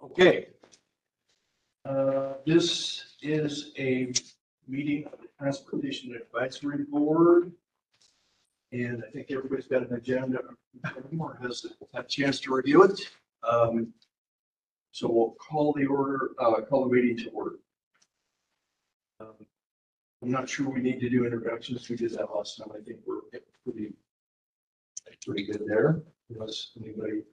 Okay. This is a meeting of the Transportation Advisory Board. And I think everybody's got an agenda or has a chance to review it. So we'll call the meeting to order. I'm not sure we need to do introductions. We did that last time. I think we're pretty good there. Unless anybody.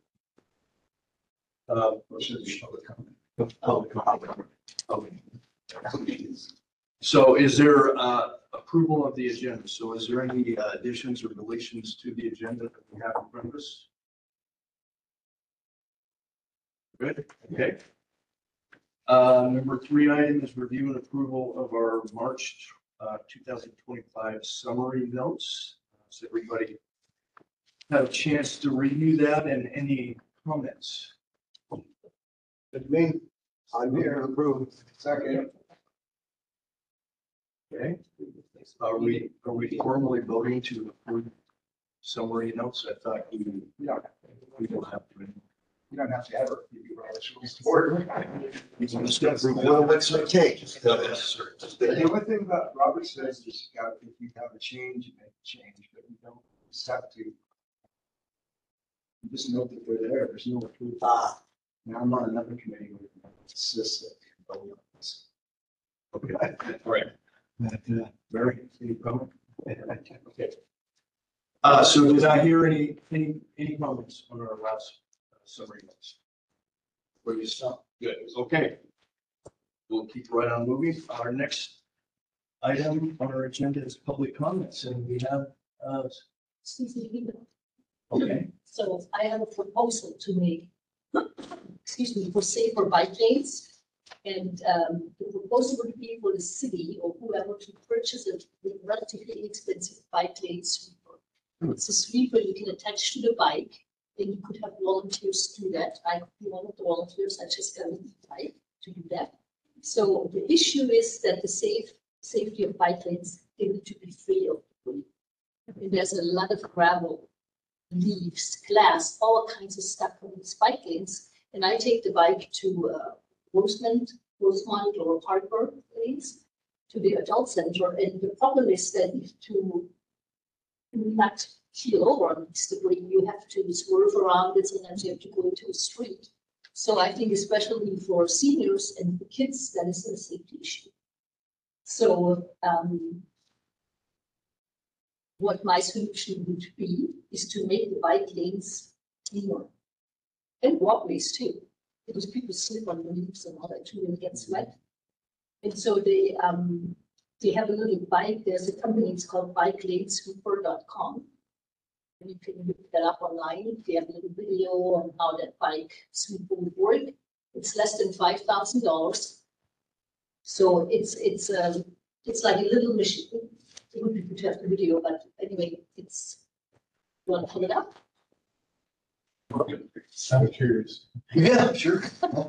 So is there approval of the agenda? So is there any additions or deletions to the agenda that we have in front of us? Good. Okay. Number 3 item is review and approval of our March 2025 summary notes. So everybody have a chance to review that, and any comments? Good me. I'm here to approve. Second. Okay. Are we formally voting to approve summary notes? I thought we don't have to. You don't have to ever. Well, what's it take? The only thing about Robert says is if you have a change, you make a change, but you don't have to. You just note that they're there. There's no approval. Now I'm on another committee with CISA. Okay. All right. Very problem. Okay. So did I hear any comments on our last summary notes? Where you stop? Good. Okay. We'll keep right on moving. Our next item on our agenda is public comments, and we have. Excuse me. Okay. So I have a proposal to make, excuse me, for safer bike lanes. And the proposal would be for the city or whoever to purchase a relatively inexpensive bike lane sweeper. It's a sweeper you can attach to the bike, and you could have volunteers do that. I could be one of the volunteers. I just got a bike to do that. So the issue is that the safety of bike lanes, they need to be free of debris. And there's a lot of gravel, leaves, glass, all kinds of stuff on these bike lanes. And I take the bike to Rosemont or Hartford lanes to the adult center. And the problem is that to not keel over on this debris, you have to swerve around it, sometimes you have to go into a street. So I think especially for seniors and the kids, that is a safety issue. So what my solution would be is to make the bike lanes cleaner and walkways too, because people slip on the leaves and all that too and get wet. And so they have a little bike. There's a company, it's called bikelanesweeper.com. And you can look that up online. They have a little video on how that bike sweeper would work. It's less than $5,000. So it's like a little machine. It would be good to have the video, but anyway, it's, you want to pull it up? I'm curious. Yeah, sure.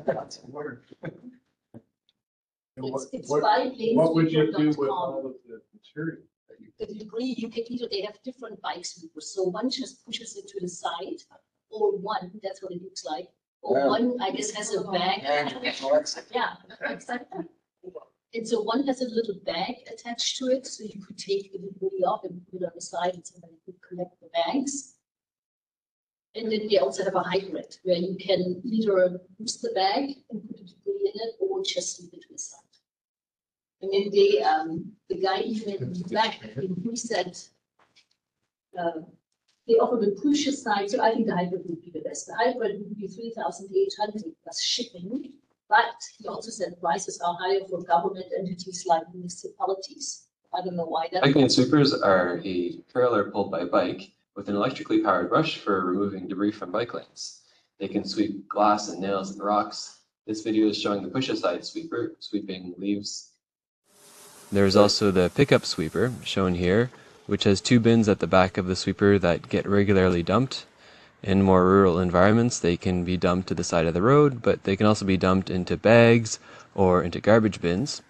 It's What would you do with all of the material? The debris, you can either, they have different bike sweepers. So one just pushes it to the side, or one, that's what it looks like. Or one, I guess, has a bag. Yeah, exactly. And so one has a little bag attached to it, so you could take the debris off and put it on the side, and somebody could collect the bags. And then they also have a hybrid where you can either use the bag and put the debris in it, or just leave it to the side. And then the guy even back, he said they offered a pusher side, so I think the hybrid would be the best. The hybrid would be 3,800 plus shipping. But he also said prices are higher for government entities like municipalities. I don't know why that. Bike lane sweepers are a trailer pulled by a bike with an electrically powered brush for removing debris from bike lanes. They can sweep glass and nails and rocks. This video is showing the push-aside sweeper sweeping leaves. There's also the pickup sweeper shown here, which has 2 bins at the back of the sweeper that get regularly dumped. In more rural environments, they can be dumped to the side of the road, but they can also be dumped into bags or into garbage bins.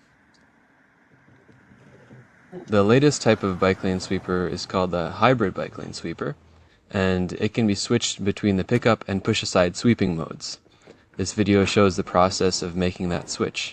The latest type of bike lane sweeper is called the hybrid bike lane sweeper, and it can be switched between the pickup and push-aside sweeping modes. This video shows the process of making that switch.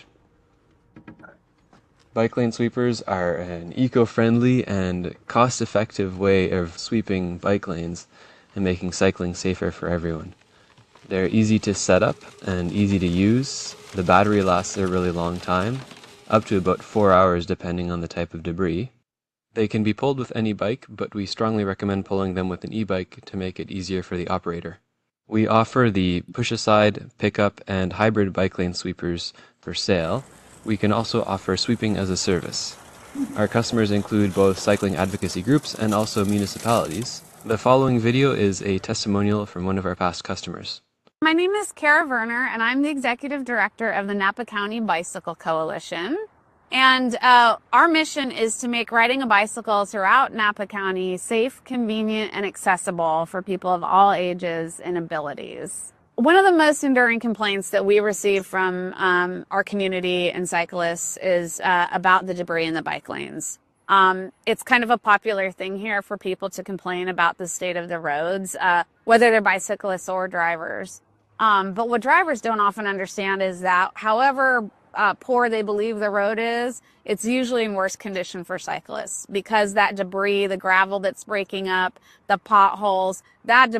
Bike lane sweepers are an eco-friendly and cost-effective way of sweeping bike lanes and making cycling safer for everyone. They're easy to set up and easy to use. The battery lasts a really long time, up to about 4 hours depending on the type of debris. They can be pulled with any bike, but we strongly recommend pulling them with an e-bike to make it easier for the operator. We offer the push-aside, pickup, and hybrid bike lane sweepers for sale. We can also offer sweeping as a service. Our customers include both cycling advocacy groups and also municipalities. The following video is a testimonial from one of our past customers. My name is Kara Werner, and I'm the Executive Director of the Napa County Bicycle Coalition. And our mission is to make riding a bicycle throughout Napa County safe, convenient, and accessible for people of all ages and abilities. One of the most enduring complaints that we receive from our community and cyclists is about the debris in the bike lanes. It's kind of a popular thing here for people to complain about the state of the roads, whether they're bicyclists or drivers. But what drivers don't often understand is that however poor they believe the road is, it's usually in worse condition for cyclists because that debris, the gravel that's breaking up, the potholes, that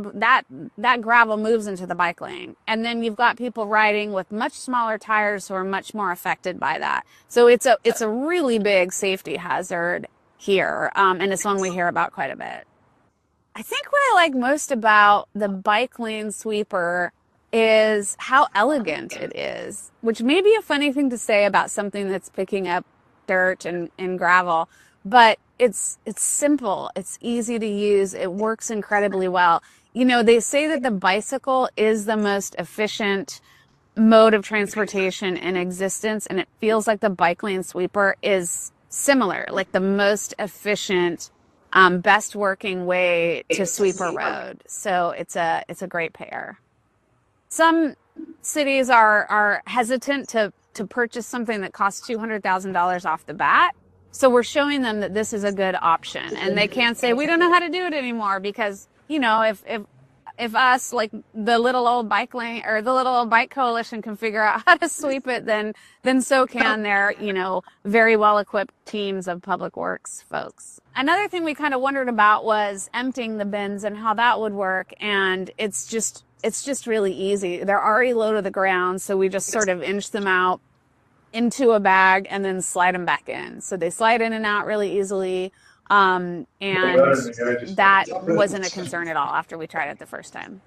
gravel moves into the bike lane. And then you've got people riding with much smaller tires who are much more affected by that. So it's a really big safety hazard here, and it's one we hear about quite a bit. I think what I like most about the bike lane sweeper is how elegant it is, which may be a funny thing to say about something that's picking up dirt and gravel, but it's simple, it's easy to use, it works incredibly well. You know, they say that the bicycle is the most efficient mode of transportation in existence, and it feels like the bike lane sweeper is similar, like the most efficient, best working way to sweep a road. So it's a great pair. Some cities are hesitant to purchase something that costs $200,000 off the bat. So we're showing them that this is a good option, and they can't say we don't know how to do it anymore because, you know, if us, like the little old bike lane or the little old bike coalition, can figure out how to sweep it, then so can their, you know, very well equipped teams of public works folks. Another thing we kind of wondered about was emptying the bins and how that would work, and it's just really easy. They're already low to the ground, so we just sort of inch them out into a bag and then slide them back in. So they slide in and out really easily, and that wasn't a concern at all after we tried it the first time.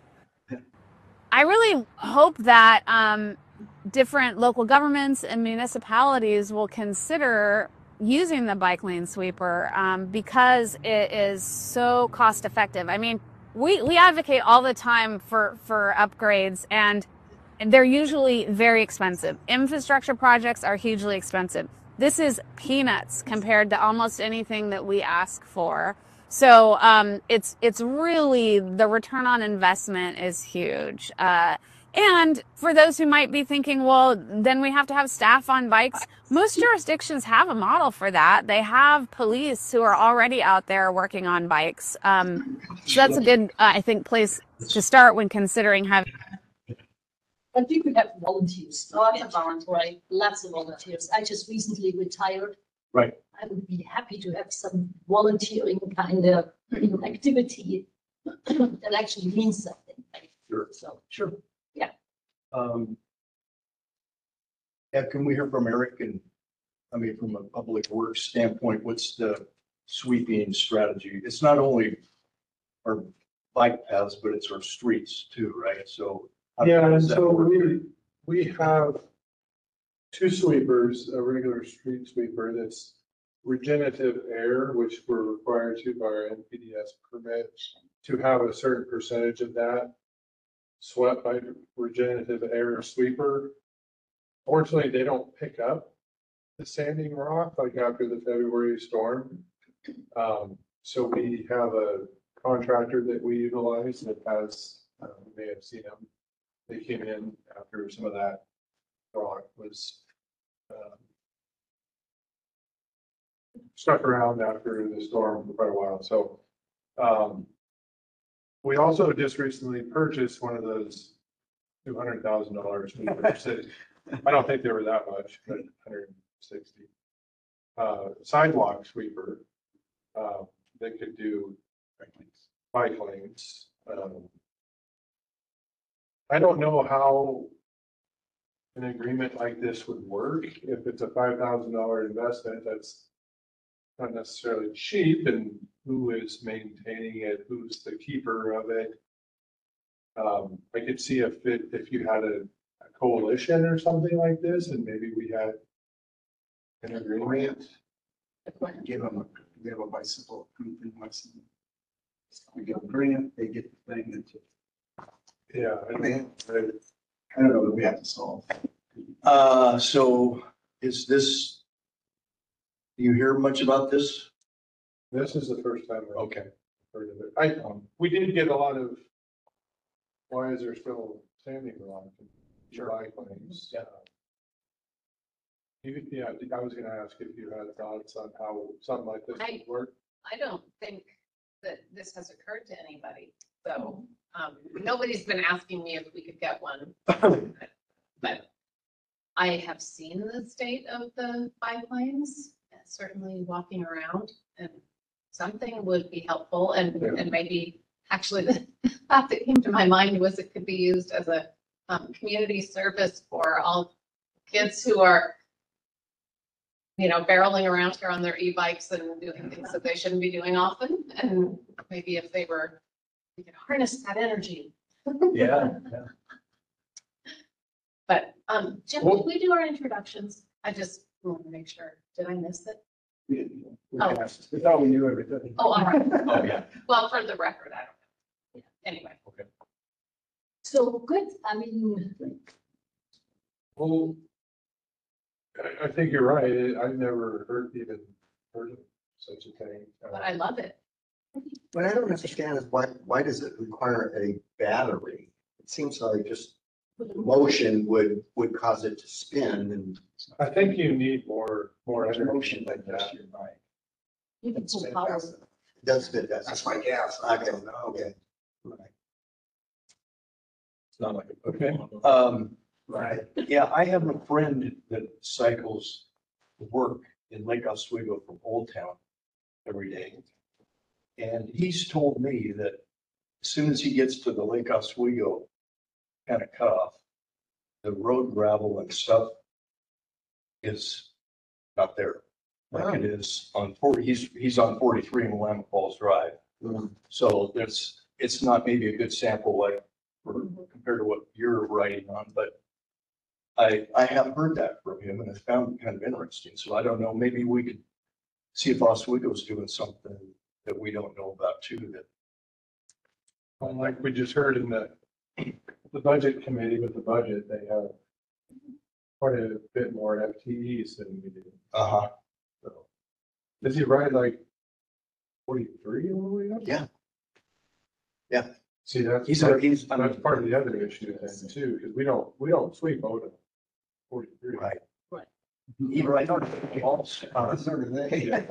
I really hope that different local governments and municipalities will consider using the bike lane sweeper because it is so cost effective. I mean, we advocate all the time for upgrades, and they're usually very expensive. Infrastructure projects are hugely expensive. This is peanuts compared to almost anything that we ask for. So it's really, the return on investment is huge. And for those who might be thinking, well, then we have to have staff on bikes. Most jurisdictions have a model for that. They have police who are already out there working on bikes. So that's a good, I think, place to start when considering having. I think we have volunteers, lots of volunteers. I just recently retired. Right. I would be happy to have some volunteering kind of activity that actually means something. Sure. So, Sure. Yeah. Yeah, can we hear from Eric? And I mean, from a public works standpoint, what's the sweeping strategy? It's not only our bike paths, but it's our streets too, right? So yeah, and so we have two sweepers, a regular street sweeper that's regenerative air, which we're required to by our NPDES permit to have a certain percentage of that swept by regenerative air sweeper. Fortunately, they don't pick up the standing rock like after the February storm. So we have a contractor that we utilize that has, you may have seen them. They came in after some of that rock was stuck around after the storm for quite a while. So we also just recently purchased one of those $200,000 sweeper city. I don't think they were that much, but 160. Sidewalk sweeper, they could do bike lanes. I don't know how an agreement like this would work. If it's a $5,000 investment, that's not necessarily cheap, and who is maintaining it, who's the keeper of it. I could see if you had a coalition or something like this, and maybe we had an agreement. Give them we have a bicycle. We get a grant, they get the thing that, Yeah, I don't know that we have to solve. So is this, do you hear much about this? this is the first time I've Okay. heard of it. We did get a lot of, why is there still standing rock and July claims? Yeah. Yeah, I was gonna ask if you had thoughts on how something like this would work. I don't think that this has occurred to anybody, so, nobody's been asking me if we could get one. But I have seen the state of the bike lanes, certainly walking around, and something would be helpful, and maybe, actually, the thought that came to my mind was it could be used as a, community service for all kids who are, barreling around here on their e-bikes and doing things that they shouldn't be doing often. And maybe if they could harness that energy. Yeah. But, Jim, did we do our introductions? I just want to make sure. Did I miss it? We thought we knew everything. Oh, all right. Oh, yeah. Well, for the record, I don't know. Anyway. So good, I mean, Well, I think you're right. I've never heard of such a thing. But I love it. What I don't understand is why does it require a battery? It seems like just motion would cause it to spin and. I think you need more energy Motion like that. you can pull power. Does fit that. That's my gas. Okay, okay. It's not like a. Okay. Right. Yeah, I have a friend that cycles to work in Lake Oswego from Old Town every day. And he's told me that as soon as he gets to the Lake Oswego kind of cutoff, the road gravel and stuff is not there. Like it is on 40, he's on 43 in Willamette Falls Drive. So it's not maybe a good sample like compared to what you're writing on, but I have heard that from him and I found it kind of interesting. So I don't know, maybe we could see if Oswego's doing something that we don't know about too. That Well, like we just heard in the budget committee with the budget, they have quite a bit more FTEs than we do. uh-huh. So, does he ride like 43 all the way up? Yeah. Yeah. See, that's He's that's part of the other issue then too, because we don't sweep out of 43. Right. Right. He rides on balls. Sort of thing.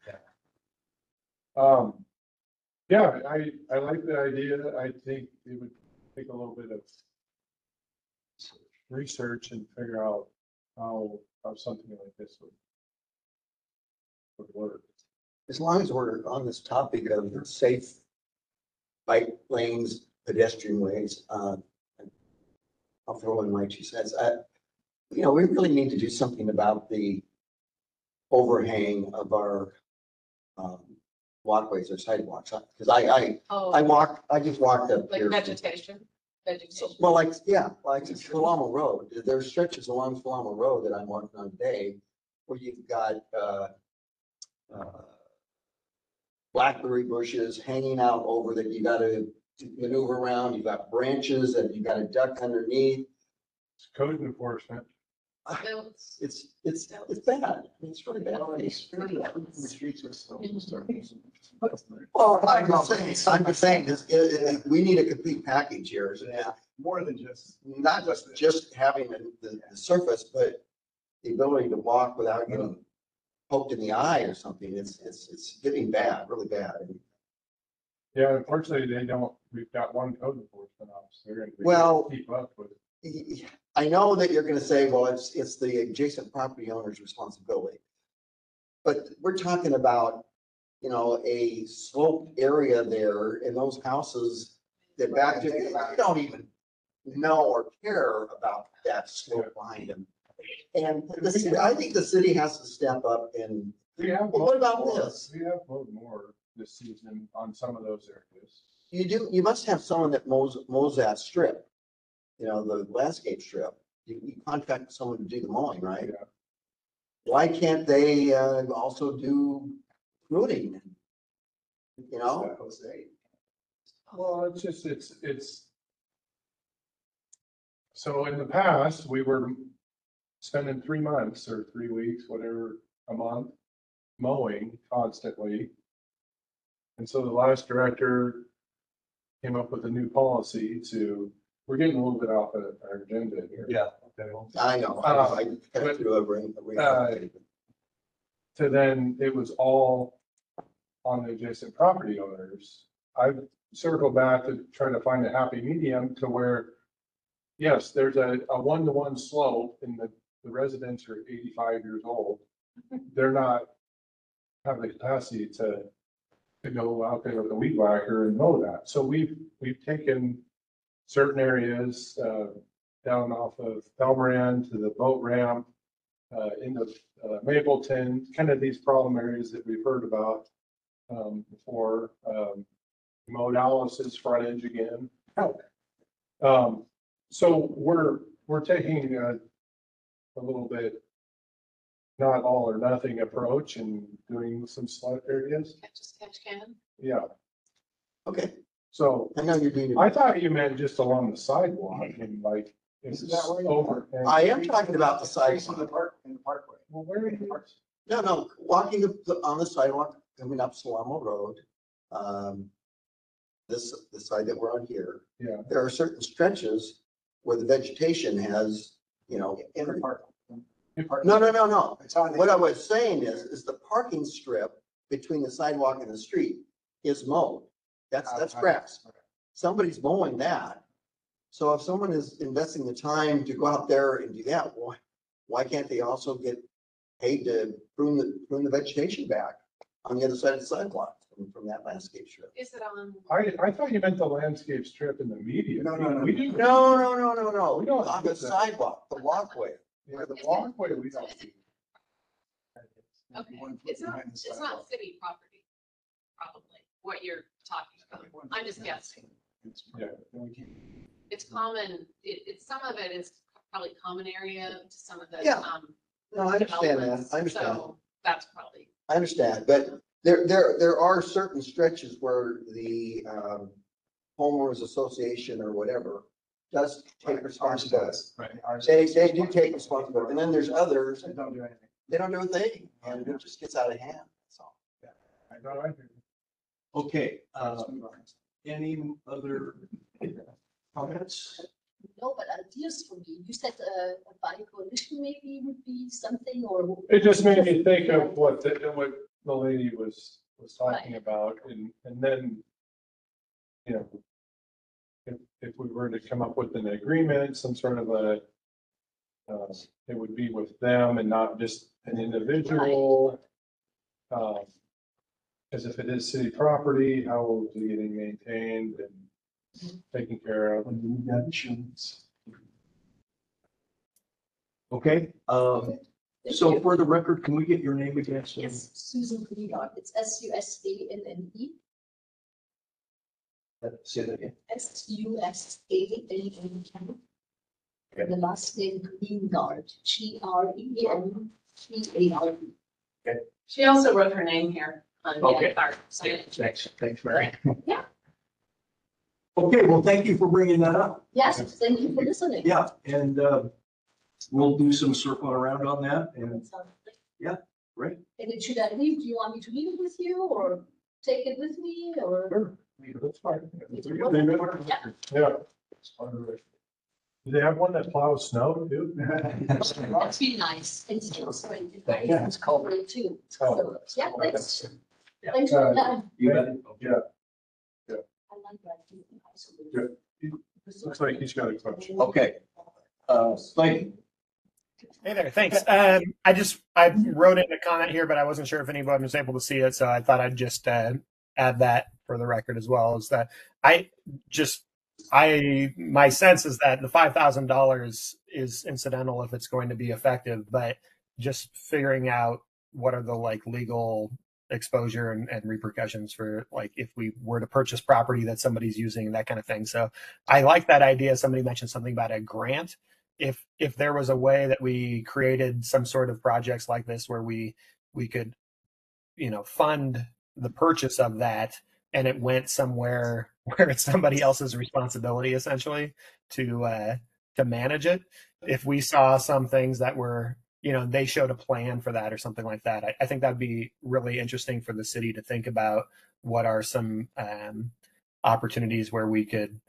Yeah, I like the idea. I think it would take a little bit of research and figure out how something like this would work. As long as we're on this topic of safe bike lanes, pedestrian ways, I'll throw in my 2 cents. We really need to do something about the overhang of our walkways or sidewalks. Because I just walked up Like here. vegetation. Well, like Palama Road, there's stretches along Palama Road that I'm walking on today where you've got blackberry bushes hanging out over that you gotta maneuver around, you've got branches and you gotta duck underneath. It's code enforcement. It's bad. It's really bad. Well, I'm just saying, we need a complete package here. Yeah, more than just. Not just having the surface, but the ability to walk without getting poked in the eye or something. It's getting bad, really bad. Yeah, unfortunately, we've got one code enforcement officer. And we Well- keep up with I know that you're gonna say, well, it's the adjacent property owner's responsibility. But we're talking about, you know, a sloped area there and those houses that back to, you don't even know or care about that slope behind them. And I think the city has to step up and, We have. well, what about mowed more. this? We have mowed more this season on some of those areas. You must have someone that mows that strip. You know, the landscape strip. You contract someone to do the mowing, right? Yeah. Why can't they also do pruning? You know? Jose. Well, it's just, it's. So in the past, we were spending 3 months or 3 weeks, whatever, a month, mowing constantly. And so the last director came up with a new policy to, we're getting a little bit off of our agenda here. Yeah. I know. I kind of threw a ring. So then it was all on the adjacent property owners. I've circled back to try to find a happy medium to where, yes, there's a 1-to-1 slope and the residents are 85 years old. They're not have the capacity to go out there with a weed whacker and mow that. So we've taken certain areas down off of Elmoran to the boat ramp, into Mapleton, kind of these problem areas that we've heard about before. Mowed Alice's front edge again. So we're taking a little bit not all or nothing approach and doing some select areas. Catch as catch can. Yeah. Okay, So I know you're doing. I thought you meant just along the sidewalk and like it's Isn't that where you- over. I am talking about the Facing the sidewalk. park, in the parkway. Well, where are you? No, walking on the sidewalk, coming up Salamo Road. The side that we're on here, Yeah. there are certain stretches where the vegetation has, you know. In the park. No. It's on. the- What I was saying is the parking strip between the sidewalk and the street is mowed. That's grass. Somebody's mowing that. So if someone is investing the time to go out there and do that, why can't they also get paid to prune the vegetation back on the other side of the sidewalk from that landscape strip? Is it on? I thought you meant the landscape strip in the median. No. We do. No. We don't On the do that. sidewalk, the walkway. Yeah, the walkway, we don't do. Okay, it's not city property, probably, what you're talking about. I'm just guessing. Yeah. It's common, it's, some of it is probably common area to some of the, Yeah. No, I understand that. developments, I understand. So that's probably, I understand, but there are certain stretches where the homeowners association or whatever does take responsibility. Right. They do take responsibility, and then there's others, They don't do anything. they don't do a thing, and it just gets out of hand, so. I know, I do. Okay, any other comments? No, but ideas for me. You said a bike coalition maybe would be something, or It just made me think of what the lady was talking about, and then, you know, if we were to come up with an agreement, some sort of a, it would be with them and not just an individual. As if it is city property, how is it getting maintained and taken care of? When you got insurance. Okay, so for the record, can we get your name again? Sue? yes, Susan Greenard. It's SUSANNE. Say that again. SUSANNE. The last name Greenard, GRENGARD. she also wrote her name here on Okay. the card. So Thanks, Mary. Yeah. Okay, well, thank you for bringing that up. Yes, thank you for listening. Yeah, and we'll do some circling around on that and That sounds great. great. And then should I leave? Do you want me to leave it with you or take it with me or? Sure, that's fine. Yeah. Yeah. Do they have one that plows snow too? That'd be nice. It's just right. Yeah, It's cold too. Oh. So, yeah, thanks. Yeah. Thanks for that. You bet. Yeah, I like that. Good. Looks like he's got a question. Okay, Thank Hey there, thanks. I wrote in a comment here, but I wasn't sure if anyone was able to see it, so I thought I'd just add that for the record as well. Is that my sense is that the $5,000 is incidental if it's going to be effective, but just figuring out what are the like legal exposure and repercussions for like if we were to purchase property that somebody's using, that kind of thing. So I like that idea. Somebody mentioned something about a grant. If there was a way that we created some sort of projects like this where we could, fund the purchase of that and it went somewhere where it's somebody else's responsibility essentially to manage it. If we saw some things that were, they showed a plan for that or something like that, I think that'd be really interesting for the city to think about what are some opportunities where we could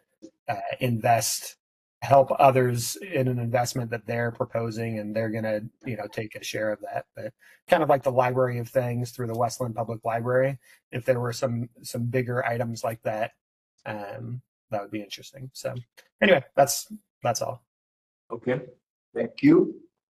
help others in an investment that they're proposing and they're going to, take a share of that. But kind of like the Library of Things through the Westland Public Library, if there were some bigger items like that, that would be interesting. So anyway, that's all. Okay, thank you.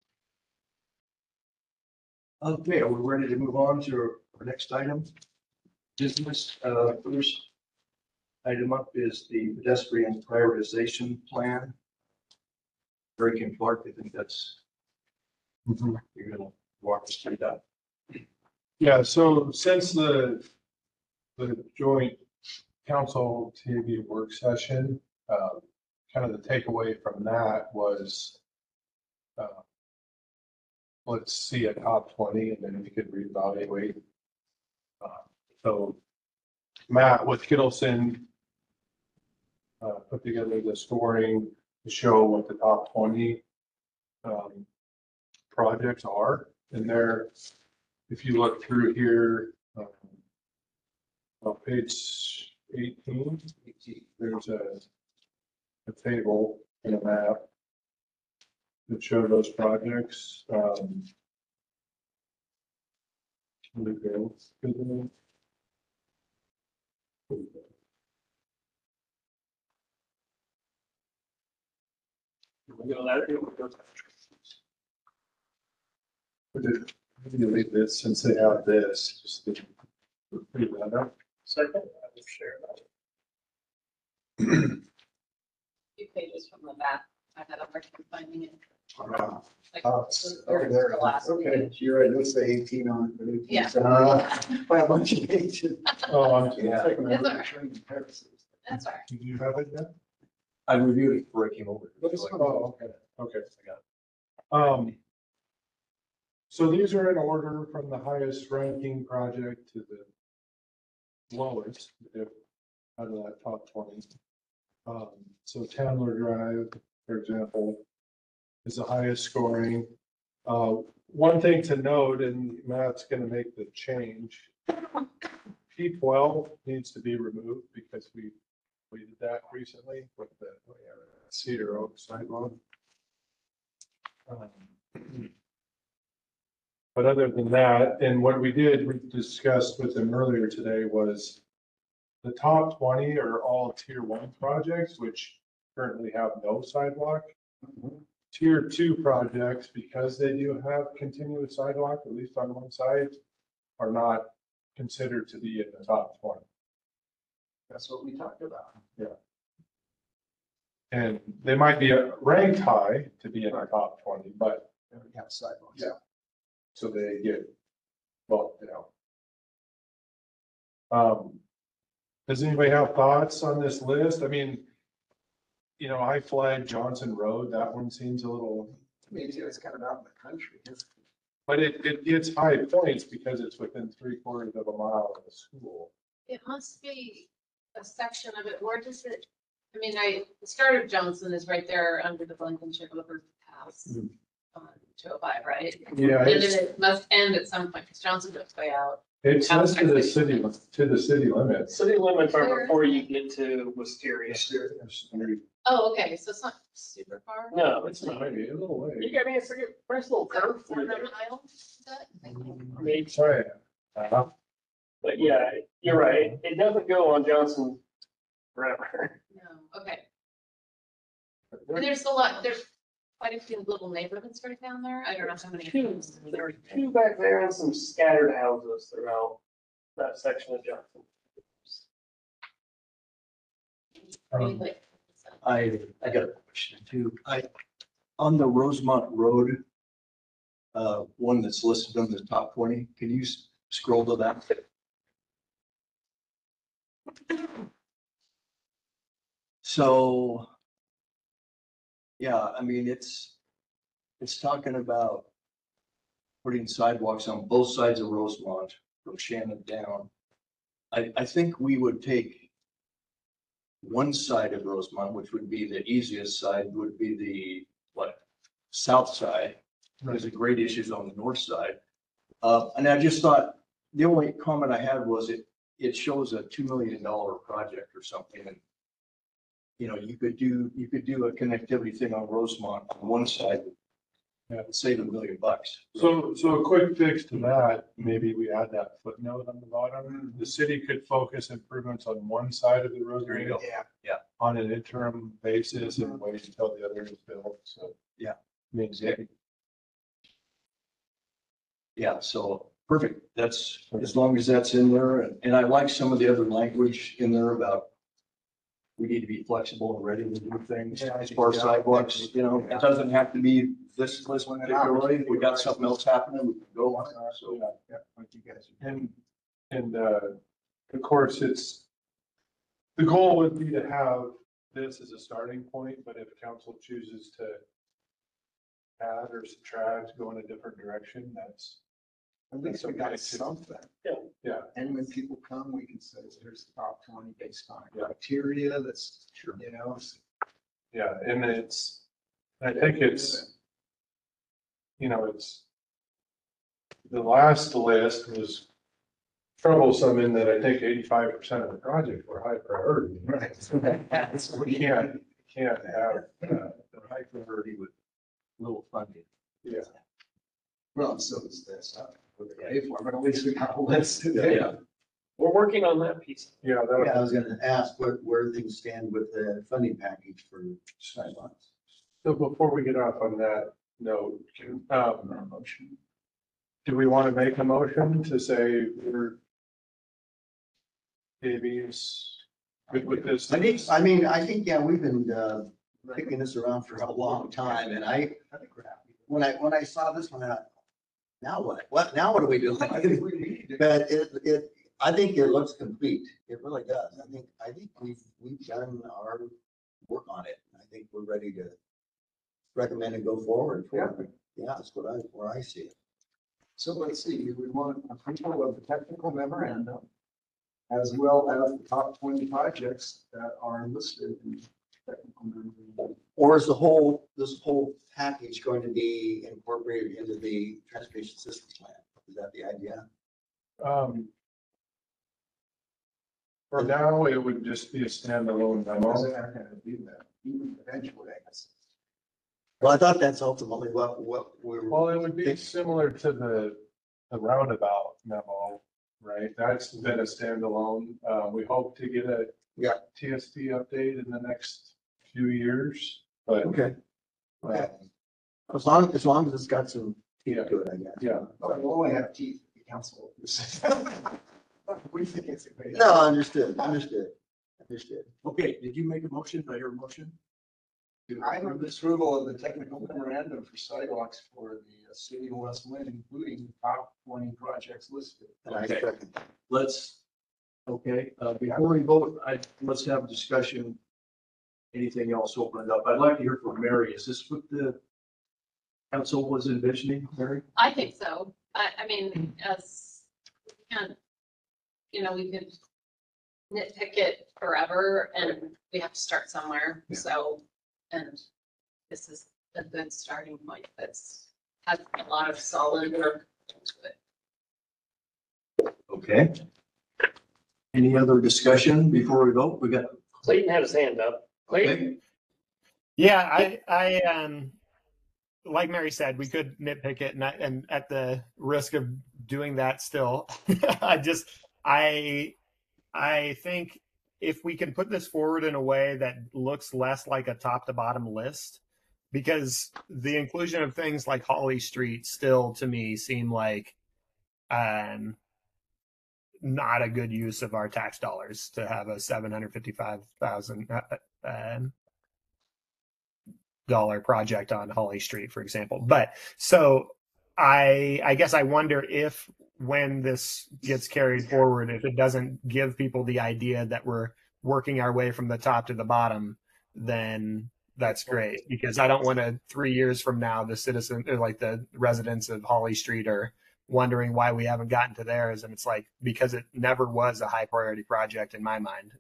Okay, are we ready to move on to our next item? Business, first item up is the pedestrian prioritization plan. Drake and Clark, I think that's, you're gonna walk us through that. Yeah, so since the joint council TV work session, kind of the takeaway from that was, let's see a top 20 and then we could reevaluate. So Matt with Kittleson put together the scoring to show what the top 20 projects are. And there, if you look through here, on page 18, there's a table and a map that show those projects. Delete this since they have this. Just leave that up. Second, I will share that. Few pages from the back. I had a hard time finding it. Like, Over there. the last Okay, page. you're right. Let's say 18 on it. Yeah. By a bunch of pages. Oh, I'm Yeah. It's all right. That's all right. Did you have it yet? I reviewed it before I came over. Oh, okay, okay. So these are in order from the highest ranking project to the lowest, if out of that top 20. So Chandler Drive, for example, is the highest scoring. One thing to note, and Matt's going to make the change, P12 needs to be removed because we did that recently with the Cedar Oak sidewalk. But other than that, and what we discussed with them earlier today was the top 20 are all tier 1 projects, which currently have no sidewalk. Tier 2 projects, because they do have continuous sidewalk, at least on one side, are not considered to be in the top 20. That's what we talked about. Yeah. And they might be ranked high to be in our top 20, but We have sidewalks. yeah. So they get bumped down. Does anybody have thoughts on this list? I mean, I flagged Johnson Road. That one seems a little, Maybe it's kind of out in the country. but it gets high points because it's within 3/4 of a mile of the school. It must be a section of it. Where does it? I mean, the start of Johnson is right there under the Blankenship River Pass on 205, right? Yeah, And then it must end at some point because Johnson goes way out. it says to the city limits. City limits are Where? before you get to Wisteria. Oh, okay, so it's not super far. No, it's not. Maybe a little way. You got me a nice little curve through there. 1 mile, is that? Maybe. Sorry. But yeah, you're right. It doesn't go on Johnson forever. No, okay. And there's a lot, quite a few little neighborhoods right down there. I don't know how many. There are two back there and some scattered houses throughout that section of Johnson. I got a question too. On the Rosemont Road, one that's listed on the top 20, can you scroll to that? So, yeah, I mean, it's talking about putting sidewalks on both sides of Rosemont from Shannon down. I think we would take one side of Rosemont, which would be the easiest side, would be the, south side. There's a great issues on the north side. And I just thought, the only comment I had was it shows a $2 million project or something. And, you could do a connectivity thing on Rosemont on one side, and save $1 million. So a quick fix to that, maybe we add that footnote on the bottom. The city could focus improvements on one side of the road There you go. Yeah. on an interim basis and wait until the other is built, so. Yeah. Means Yeah, so perfect. That's, as long as that's in there. And I like some of the other language in there about we need to be flexible and ready to do things as far as sidewalks, it doesn't have to be this particularly. If we got something else happening, we can go on. So, Yeah, like you guys. And of course, the goal would be to have this as a starting point, but if council chooses to add or subtract, go in a different direction, that's. At least we got something. Yeah. And when people come, we can say, here's the top 20 based on criteria that's, Yeah, and I think it's the last list was troublesome in that I think 85% of the projects were high priority. Right. We can't have, the high priority with little funding. yeah. Well, so is this, but at least we got a list today. Yeah. We're working on that piece. Yeah, Yeah, I was gonna ask where things stand with the funding package for sidewalks. so before we get off on that note, do we want to make a motion to say we're AB's good with this? I think, yeah, we've been, kicking this around for a long time, and I think we're happy. when I saw this one, I thought, now what? Now what do we do? I think we need to. But I think it looks complete. It really does. I think we've done our work on it. I think we're ready to recommend and go forward. Yeah, that's where I see it. So let's see, we want approval of the technical memorandum as well as the top 20 projects that are listed in the technical memorandum. Or is this whole package going to be incorporated into the transportation systems plan? Is that the idea? For now, it would just be a standalone memo. They're not going to do that, even eventually, I guess. Well, I thought that's ultimately what we're. Well, it would be similar to the roundabout memo, right? That's been a standalone. We hope to get a TST update in the next few years, but. Okay. um, As long as it's got some teeth to it, I guess. Yeah. But we'll only have teeth at the council. We think it's a great. No, understood. Okay, did you make a motion? Did I hear a motion? I move approval of the technical memorandum for sidewalks for the city of West Lynn, including the top 20 projects listed. And I Okay. second. Before we vote, let's have a discussion. Anything else opened up? I'd like to hear from Mary. Is this what the council was envisioning, Mary? I think so. I mean, as, we could nitpick it forever and we have to start somewhere. Yeah. So, and this is a good starting point. Has a lot of solid work to it. Okay. Any other discussion before we vote? We got. Clayton had his hand up. Clayton? Okay. Yeah, I like Mary said, we could nitpick it, and at the risk of doing that still, I think if we can put this forward in a way that looks less like a top to bottom list, because the inclusion of things like Holly Street still to me seem like not a good use of our tax dollars to have a $755,000 dollar project on Holly Street, for example. But so I guess I wonder if when this gets carried forward, if it doesn't give people the idea that we're working our way from the top to the bottom, then that's great, because I don't want to 3 years from now, the citizen or like the residents of Holly Street are wondering why we haven't gotten to theirs. And it's like, because it never was a high priority project in my mind.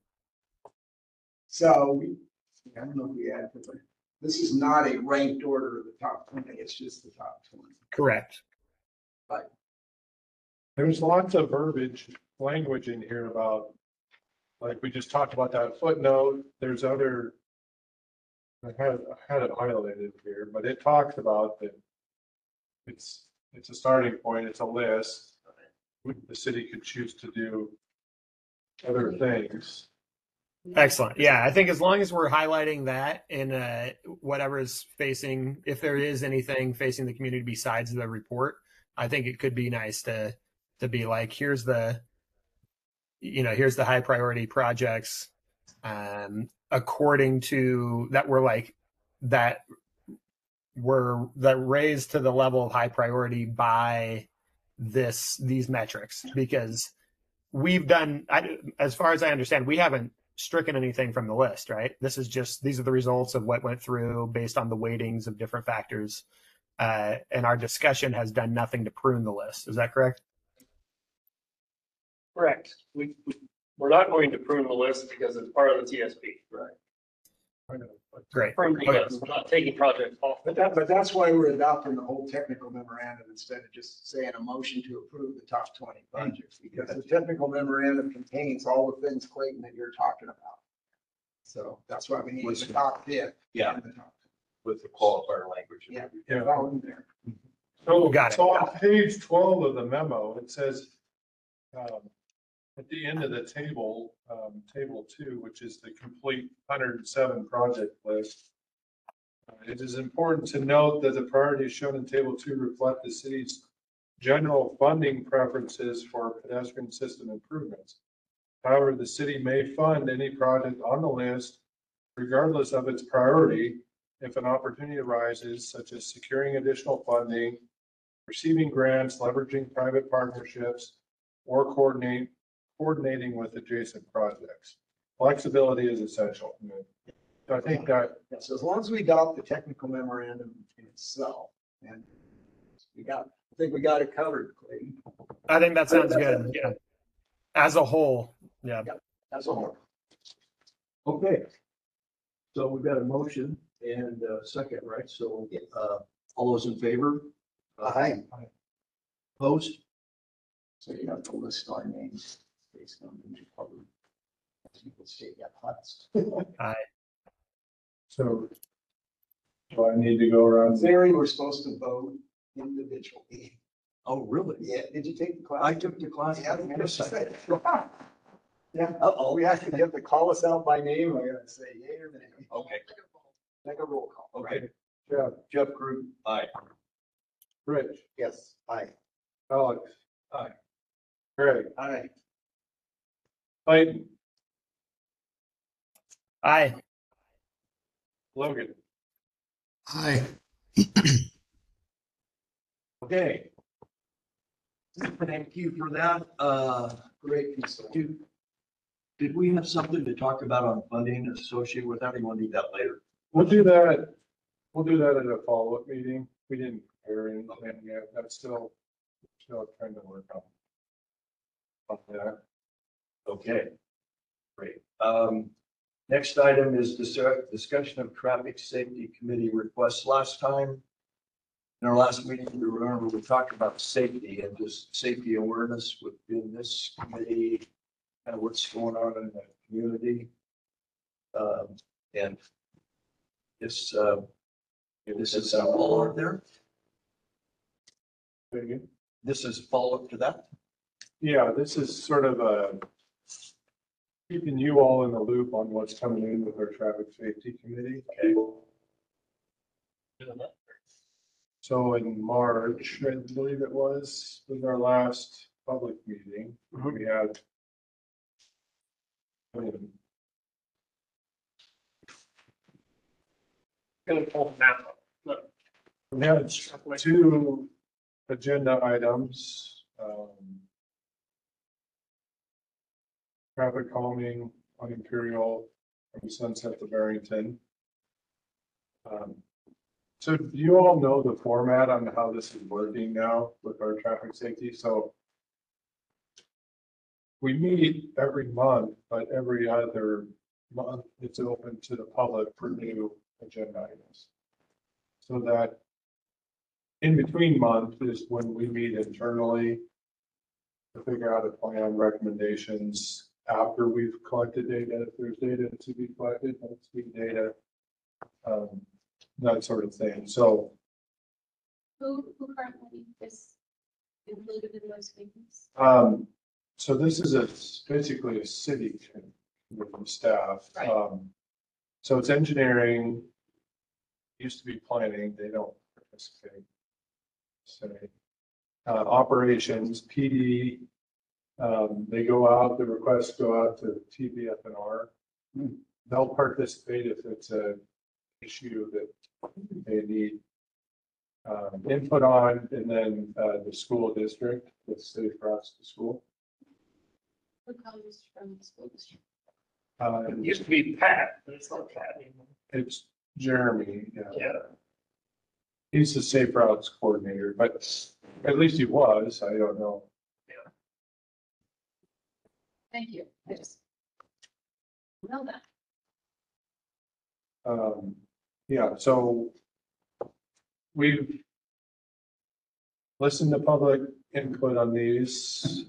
So I don't know if we add to it. This is not a ranked order of the top 20. It's just the top 20. Correct. There's lots of verbiage, language in here about, like we just talked about that footnote. There's other, I had it highlighted here, but it talks about that it's a starting point. It's a list. The city could choose to do other things. Excellent. Yeah, I think as long as we're highlighting that in whatever is facing, if there is anything facing the community besides the report, I think it could be nice to be like, here's the high priority projects, according to that were raised to the level of high priority by these metrics, because we've done, as far as I understand, we haven't stricken anything from the list, right? These are the results of what went through based on the weightings of different factors. And our discussion has done nothing to prune the list. Is that correct? Correct. We're not going to prune the list because it's part of the TSP. Right. Great. Prune the list. We're not taking projects off. But that's why we're adopting the whole technical memorandum instead of just saying a motion to approve the top 20 projects, because the technical memorandum contains all the things, Clayton, that you're talking about. So that's why we need the top 10. Yeah. And the top. With the qualifier language. Yeah. Yeah. All in there. So, Got it. so on page 12 of the memo, it says, at the end of the table, table 2, which is the complete 107 project list, it is important to note that the priorities shown in table 2 reflect the city's general funding preferences for pedestrian system improvements. However, the city may fund any project on the list regardless of its priority if an opportunity arises, such as securing additional funding, receiving grants, leveraging private partnerships, or coordinating with adjacent projects. Flexibility is essential. So I think that, So as long as we adopt the technical memorandum in itself, and I think we got it covered, Clayton, I think that sounds good. Yeah. As a whole. Yeah. as a whole. Okay. So we've got a motion and a second, right? So, all those in favor? Aye. Opposed? So you have to list our names based on the public. People say that last. so do I need to go around? Very, we're supposed to vote individually. Oh, really? Yeah, did you take the class? I took the class. Yeah. Yeah, uh-oh, we have to call us out by name. I gotta say yay or nay. Okay. Make a roll call. Okay. Jeff Crew. Aye. Rich, Yes, aye. Alex. Aye. Greg, Aye. Clayton, Aye. Logan. Aye. Okay. Thank you for that. Great piece. Did we have something to talk about on funding associated with that? Or you want to do that later? We'll do that. We'll do that at a follow-up meeting. We didn't hear anything yet. That's still trying to work on that. Okay. Great. Next item is discussion of traffic safety committee requests. Last time, in our last meeting, you remember we talked about safety and just safety awareness within this committee, kind of what's going on in the community. And this is a follow-up there. This is follow-up to that. Yeah, this is sort of keeping you all in the loop on what's coming in with our traffic safety committee. Okay. doing that. So in March, I believe it was our last public meeting. We had. Gonna pull the map up. Look, We had two agenda items. Traffic calming on Imperial from Sunset to Barrington. So do you all know the format on how this is working now with our traffic safety? So we meet every month, but every other month it's open to the public for new agenda items. So that in between month is when we meet internally to figure out a plan, recommendations after we've collected data, if there's data to be collected, let's be data, that sort of thing. So Who currently is included in those meetings? so this is basically a city with the staff. Right. So it's engineering, used to be planning, they don't participate. So, operations, PD, they go out, the requests go out to TBF&R. They'll participate if it's a issue that they need input on, and then the school district, the Safe Routes to School. Who comes from the school district? it used to be Pat, but it's not Pat anymore. It's Jeremy, yeah. Yeah. He's the Safe Routes coordinator, but at least he was, I don't know. Thank you. I just know that. Yeah, so we've listened to public input on these.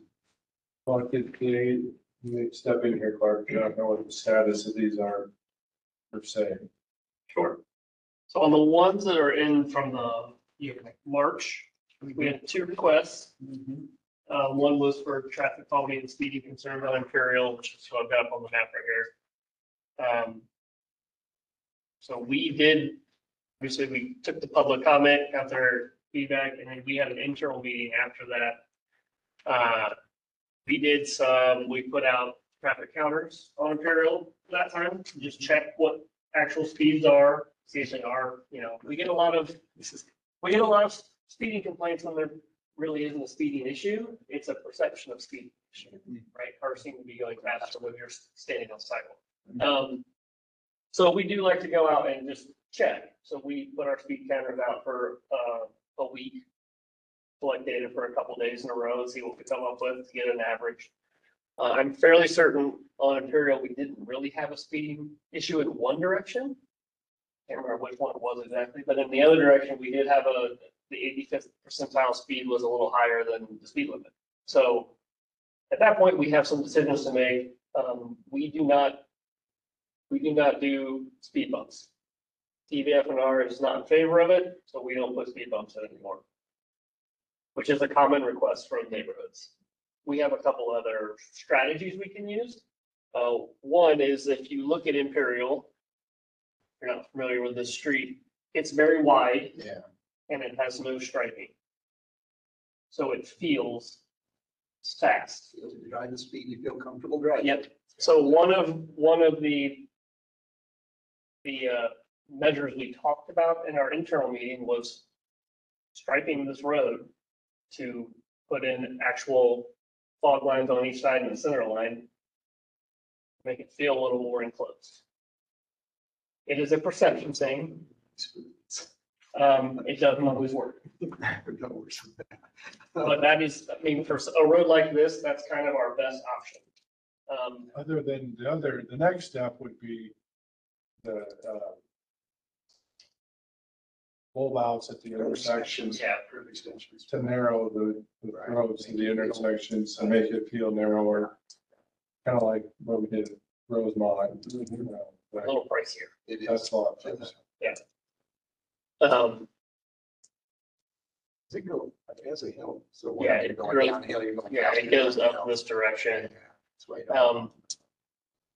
Step in here, Clark, I don't know what the status of these are per se. Sure. So on the ones that are in from the March, we had two requests. One was for traffic calming and speeding concerns on Imperial, which is what I've got up on the map right here. So we did, obviously, we took the public comment, got their feedback, and then we had an internal meeting after that. We did we put out traffic counters on Imperial that time, to just check what actual speeds are, see if they are, we get a lot of speeding complaints when there really isn't a speeding issue. It's a perception of speed issue, right? Cars seem to be going faster when you're standing on the sidewalk. So we do like to go out and just check. So we put our speed counters out for a week, collect data for a couple days in a row, and see what we come up with to get an average. I'm fairly certain on Imperial, we didn't really have a speeding issue in one direction. Can't remember which one it was exactly, but in the other direction, we did have the 85th percentile speed was a little higher than the speed limit. So at that point, we have some decisions to make. We do not do speed bumps. TBF&R is not in favor of it, so we don't put speed bumps in anymore, which is a common request from neighborhoods. We have a couple other strategies we can use. One is if you look at Imperial, if you're not familiar with this street, it's very wide. Yeah. And it has no striping. So it feels fast. You're driving the speed you feel comfortable driving. Yep. So one of the measures we talked about in our internal meeting was striping this road to put in actual fog lines on each side and the center line, make it feel a little more enclosed. It is a perception thing. It doesn't always work. But that is, for a road like this, that's kind of our best option. Other than the next step would be the bulb outs at the intersections. Yeah. To narrow the roads to the intersections and make it feel narrower. Kind of like what we did at Rosemont. A little pricier. That's a lot. Yeah. Does it go, as a hill? So Yeah, when you're it going goes- downhill, you're going. Yeah, it goes up this direction. Yeah, it's right up.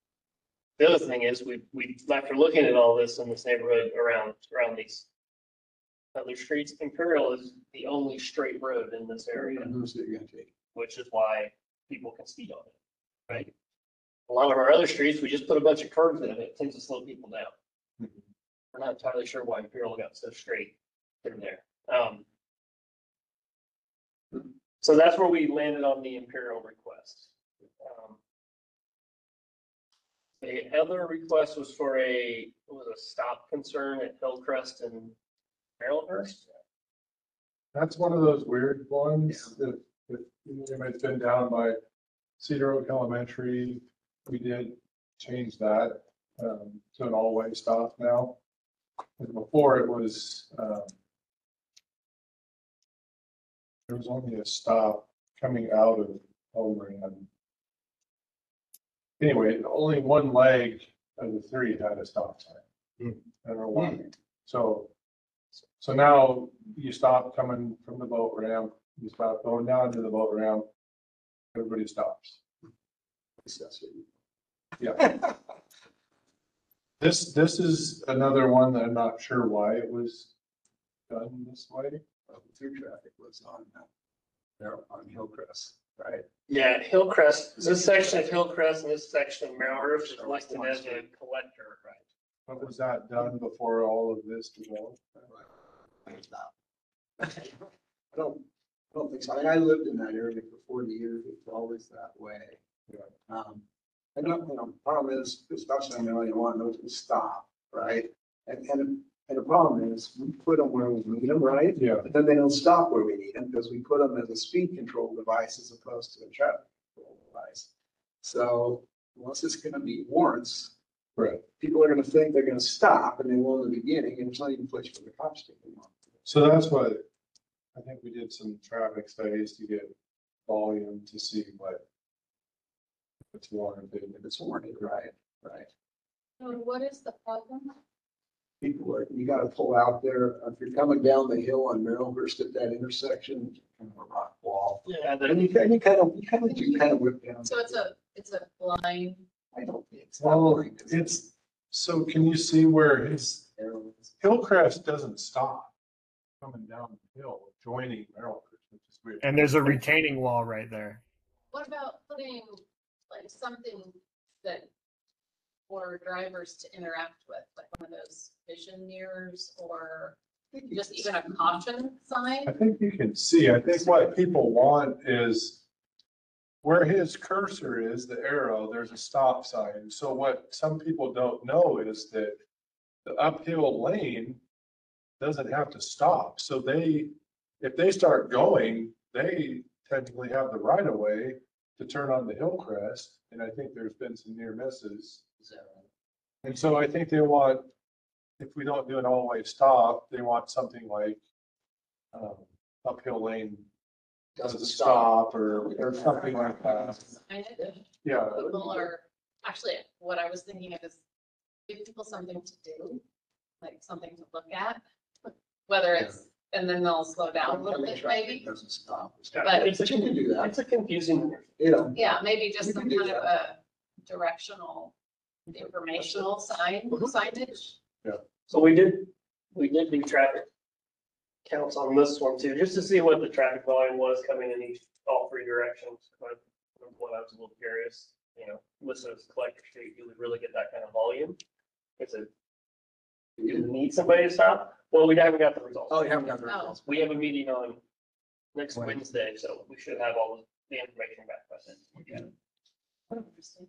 The other thing is we after looking at all this in this neighborhood around these other streets. Imperial is the only straight road in this area, Who's it gonna take? which is why people can speed on it, right? A lot of our other streets, we just put a bunch of curves in it. It tends to slow people down. We're not entirely sure why Imperial got so straight through there. So that's where we landed on the Imperial request. The other request was for a stop concern at Hillcrest and Merrillhurst. That's one of those weird ones that, if anybody's been down by Cedar Oak Elementary, we did change that to an all-way stop now. And before it was, there was only a stop coming out of Overland. Anyway, only one leg of the three had a stop sign. I don't know why. So now you stop coming from the boat ramp, you stop going down to the boat ramp, everybody stops. Yeah. This is another one that I'm not sure why it was done this way. Through traffic was on there on Hillcrest, right? Yeah, Hillcrest, this section of Hillcrest and this section of Merrillhurst is listed as a collector, right? But was that done before all of this developed? I don't think so. I mean, I lived in that area for 40 years. It's always that way. And problem is, especially in LA, you want those to stop, right? And the problem is, we put them where we need them, right? Yeah. But then they don't stop where we need them because we put them as a speed control device as opposed to a traffic control device. So unless it's going to be warrants, Right. people are going to think they're going to stop, and they will in the beginning, and it's not even place for the cops to come on. So that's what, I think we did some traffic studies to get volume to see what it's warranted. If it's warranted, right? So what is the problem? People are, you gotta pull out there, if you're coming down the hill on Merrillhurst at that intersection, kind of a rock wall. Yeah, And you kind of whip down. So it's a blind, I don't think it's. Well, so can you see where his Hillcrest doesn't stop coming down the hill, joining Merrillhurst, which is weird. And there's a retaining wall right there. what about putting like something that for drivers to interact with, like one of those vision mirrors or just even a caution sign? I think you can see, I think what people want is where his cursor is, the arrow, there's a stop sign. So what some people don't know is that the uphill lane doesn't have to stop. So if they start going, they technically have the right of way to turn on the Hillcrest. And I think there's been some near misses. And so I think they want, if we don't do an all-way stop, they want something like uphill lane doesn't stop or something like that. I know Yeah. people are, actually, what I was thinking of is give people something to do, like something to look at, whether it's, and then they'll slow down a little bit maybe. Doesn't stop. But But you can do that, It's a confusing, yeah, maybe just You some can do kind of a directional, informational signage. so we did do traffic counts on this one too, just to see what the traffic volume was coming in all three directions. But what I was a little curious, listed as collector street, you would really get that kind of volume. You need somebody to stop. Well, we haven't got the results. Oh, you haven't got the Oh. results. We have a meeting on next When? Wednesday, so we should have all the information back by then. Interesting.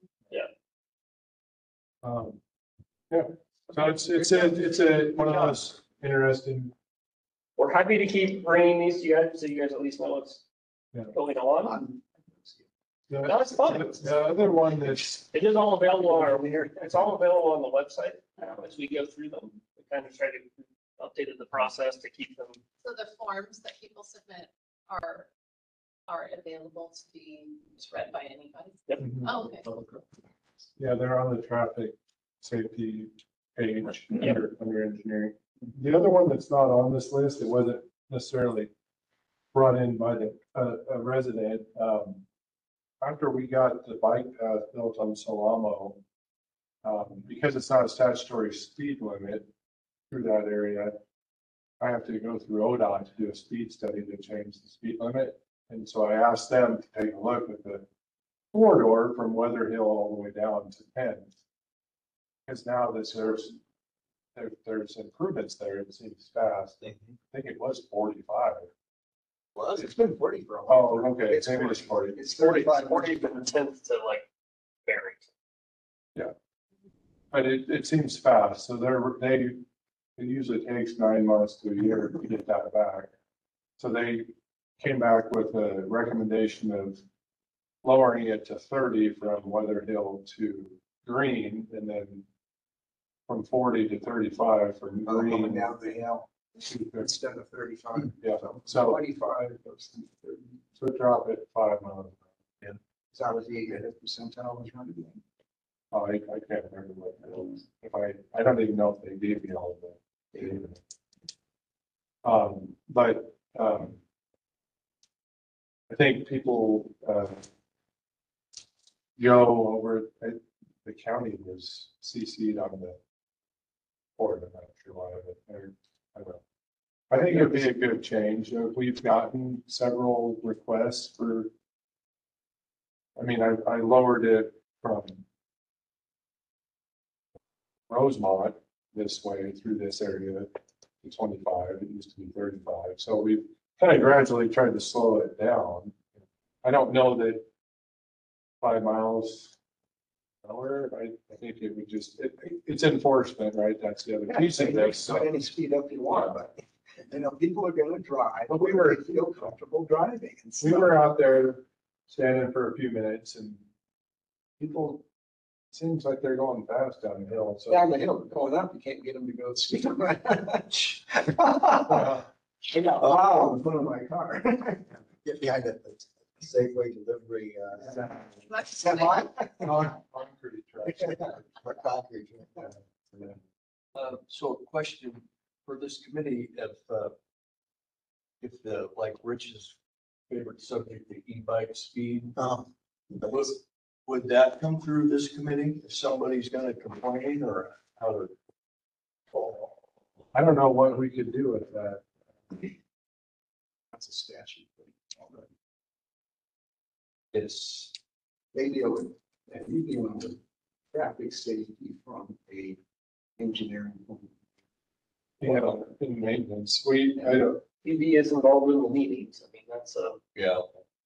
Yeah, so it's a one of those interesting. We're happy to keep bringing these to you guys, so you guys at least know what's Yeah. going on. No, it's fine. The other one that's, It is all available on it's all available on the website as we go through them. We kind of try to update the process to keep them. So the forms that people submit are available to be just read by anybody? Oh, okay. yeah, they're on the traffic safety page under engineering. The other one that's not on this list, it wasn't necessarily brought in by a resident. After we got the bike path built on Solamo, because it's not a statutory speed limit through that area, I have to go through ODOT to do a speed study to change the speed limit. And so I asked them to take a look at the corridor from Weather Hill all the way down to Penn. Because now there's improvements there, it seems fast. I think it was 45. Well, it's been 40 for a while. Oh, okay, maybe it's 40. It's 40 35. from the 10th to like Barrington. But it seems fast, so it usually takes 9 months to a year to get that back. So they came back with a recommendation of lowering it to 30 from Weather Hill to Green, and then from 40 to 35 from Going Green. down the hill instead of 35. Yeah, so 25 goes to 30. so drop it 5 miles. So that was the 80th percentile was running. Oh, I can't remember what it was. I don't even know if they gave me all of the data. I think people, Joe over at the county was CC'd on the board. I'm not sure why, but I don't know. I think it'd be a good change. We've gotten several requests for, I lowered it from Rosemont this way through this area to 25. It used to be 35. So we've kind of gradually tried to slow it down. I don't know that 5 miles an hour. I think it would just, it's enforcement, right? That's the other piece of this. So any speed up you want, but people are gonna drive. But they feel comfortable driving. And We stuff. were out there standing for a few minutes and people, seems like they're going fast down the hill. So Down the hill, going up, you can't get them to go speed. I got wow in front of my car. Get behind it. Safeway delivery, Semi? concrete tracks. or concrete. So a question for this committee, if the, like Rich's favorite subject, the e-bike speed, would that come through this committee if somebody's gonna complain or how to? I don't know what we could do with that. That's a statute. It's, They deal with, you deal with traffic safety from a engineering. point of Yeah, in maintenance, I don't, EV is involved in the meetings. That's yeah,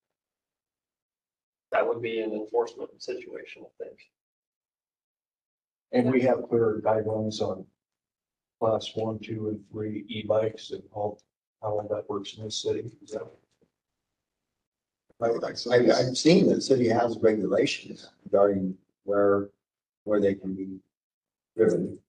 that would be an enforcement situation, I think. and we have clear guidelines on class 1, 2, and 3 e-bikes and how that works in this city. Is that? I've seen that the city has regulations regarding where they can be ridden.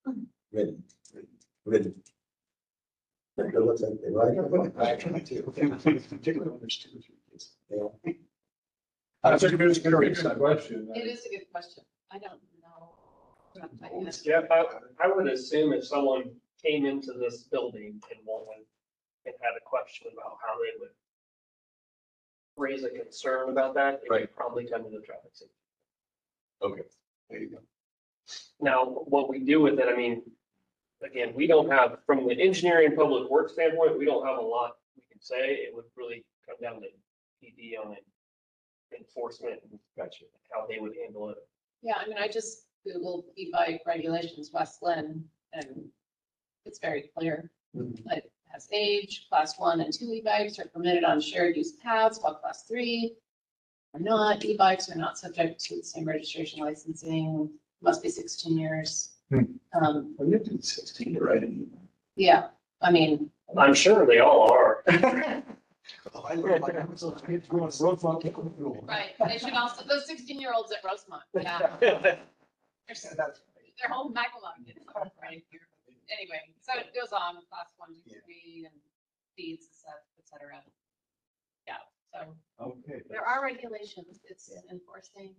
It looks like they like. Particularly when there's 2 or 3 kids. Yeah. that's a good question. It is a good question. I don't know. Yeah, I would assume if someone came into this building and had a question about how they would raise a concern about that, they would probably come to the traffic safety. Okay, there you go. Now, what we do with it, again, we don't have, from the engineering and public works standpoint, we don't have a lot we can say. It would really come down to PD on enforcement and how they would handle it. Yeah, I just Googled e-bike regulations, West Lynn, and it's very clear. It has age, class 1 and 2 e-bikes are permitted on shared use paths, while class 3 are not. E-bikes are not subject to the same registration licensing, must be 16 years. Well, you did 16, right? Yeah, I'm sure they all are. Oh, I love my little kids going to Rosemont. right. They should also, those 16-year-olds at Rosemont, yeah. They're home back along, right? Anyway, so it goes on, class 1, 2, 3, and speeds, et cetera. Yeah, so Okay. there are regulations, it's enforcing,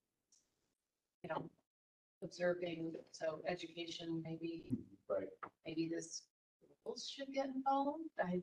observing, so education, maybe. Right. Maybe the schools should get involved.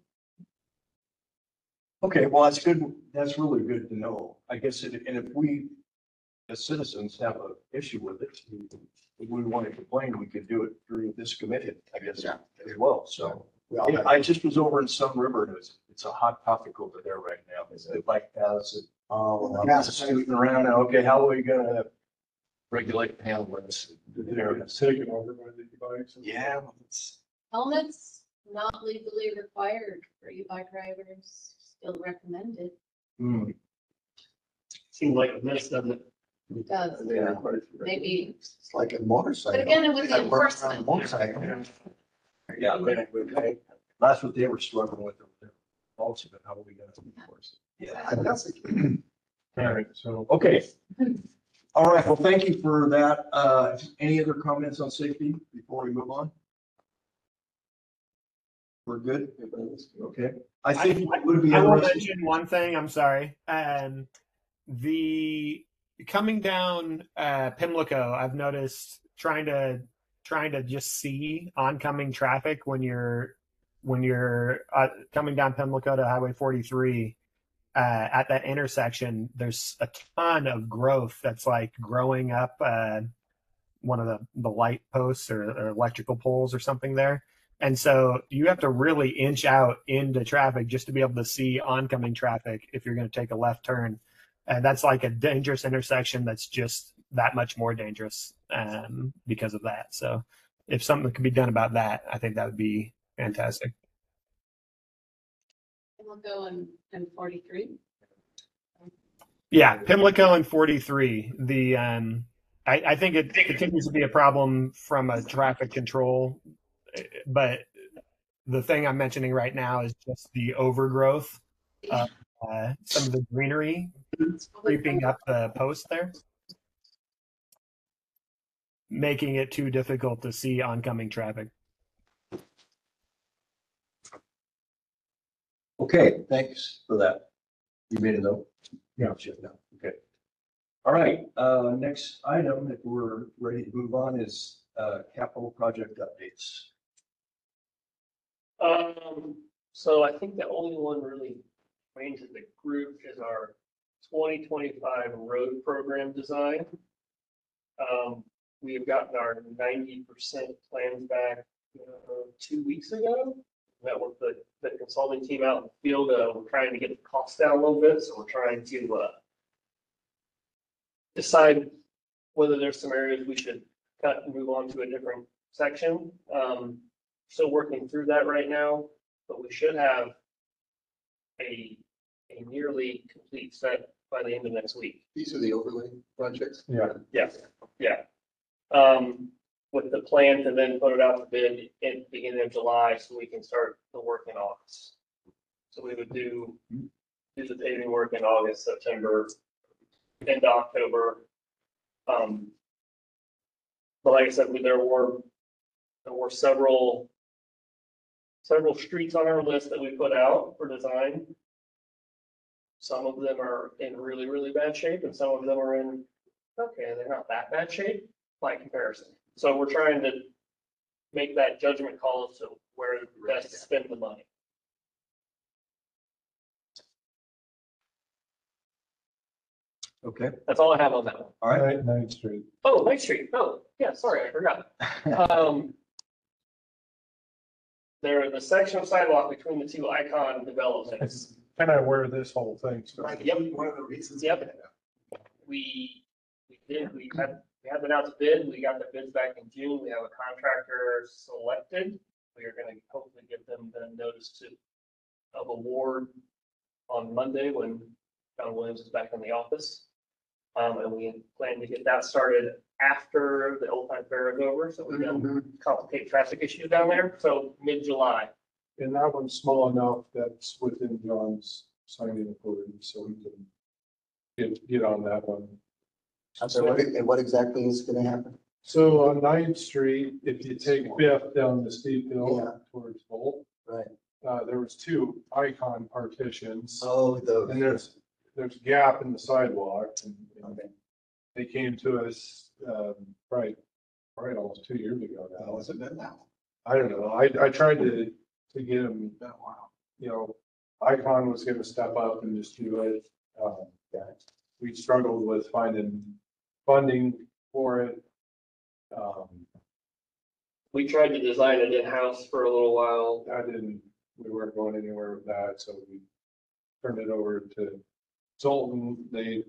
Okay, well, that's good. That's really good to know. I guess, and if we, as citizens, have an issue with it, if we want to complain, we could do it through this committee, I guess, as well. So We all have- I just was over in Sun River and it's a hot topic over there right now. It's the bike paths and Oh, cats scooting around. Okay, how are we gonna regulate and handle this? It's taken over by the e-bikes. Yeah, it's. Helmets not legally required for e-bike drivers, still recommended. Seems like a mess, doesn't it? It does, maybe, It's like a motorcycle. but again, it was the That works on a enforcement. motorcycle. Yeah, okay. That's what they were struggling with over there. Also, but how are we gonna enforce it? Yeah. That's All right, so Okay. All right, well, thank you for that. Any other comments on safety before we move on? We're good? Okay. I think it would be I will interesting. mention one thing. I'm sorry. The coming down Pimlico, I've noticed trying to just see oncoming traffic when you're coming down Pimlico to Highway 43. At that intersection, there's a ton of growth that's like growing up one of the light posts or electrical poles or something there. And so you have to really inch out into traffic just to be able to see oncoming traffic if you're going to take a left turn. And that's like a dangerous intersection that's just that much more dangerous because of that. So if something could be done about that, I think that would be fantastic. We'll go in 43. Yeah, Pimlico and 43. I think it continues to be a problem from a traffic control, but the thing I'm mentioning right now is just the overgrowth of some of the greenery creeping up the post there, making it too difficult to see oncoming traffic. Okay, thanks for that. You made a note? Yeah. Okay. All right, next item, if we're ready to move on, is capital project updates. So I think the only one really changed in the group is our 2025 road program design. We have gotten our 90% plans back 2 weeks ago. Met with the consulting team out in the field. We're trying to get the costs down a little bit, so we're trying to decide whether there's some areas we should cut and move on to a different section. Still working through that right now, but we should have a nearly complete set by the end of next week. These are the overlay projects. yeah, Yeah. With the plan to then put it out to bid in the beginning of July so we can start the work in August. So we would do the paving work in August, September, into October. But like I said, there were several streets on our list that we put out for design. Some of them are in really, really bad shape and some of them are in, okay, they're not that bad shape by comparison. So we're trying to make that judgment call as to where best to spend the money. Okay, That's all I have on that one. all right. 9th Street. Oh, Ninth Street. Oh, yeah, sorry, I forgot. There, the section of sidewalk between the two Icon developments. Kind of where this whole thing started. Yep. One of the reasons. Yep. We had been out to bid. We got the bids back in June. We have a contractor selected. We are going to hopefully give them the notice of award on Monday when John Williams is back in the office. And we plan to get that started after the Old Time Fair is over, so we don't complicate traffic issues down there. So mid-July. And that one's small enough that's within John's signing authority, so we can get on that one. So what exactly is gonna happen? So on 9th Street, if you take Fifth down the steep hill Yeah. towards Bolt, Right. There was 2 Icon partitions. Oh, those. And there's a gap in the sidewalk and Okay. they came to us, right almost 2 years ago now. How has it been now? I don't know. I tried to get them, Icon was gonna step up and just do it. We struggled with finding funding for it. We tried to design it in-house for a little while. We weren't going anywhere with that, so we turned it over to Zoltan. They,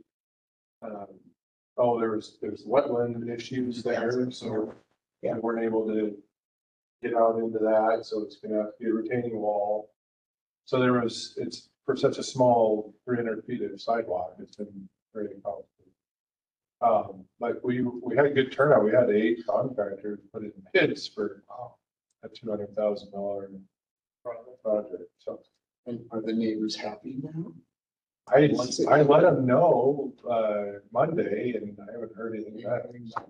there's wetland issues there, so we weren't able to get out into that, so it's gonna have to be a retaining wall. So it's for such a small 300 feet of sidewalk, it's been very complicated. But we had good turnout. We had 8 contractors put in bids for a $200,000 project. So, And are the neighbors happy now? I let them know Monday, and I haven't heard anything back.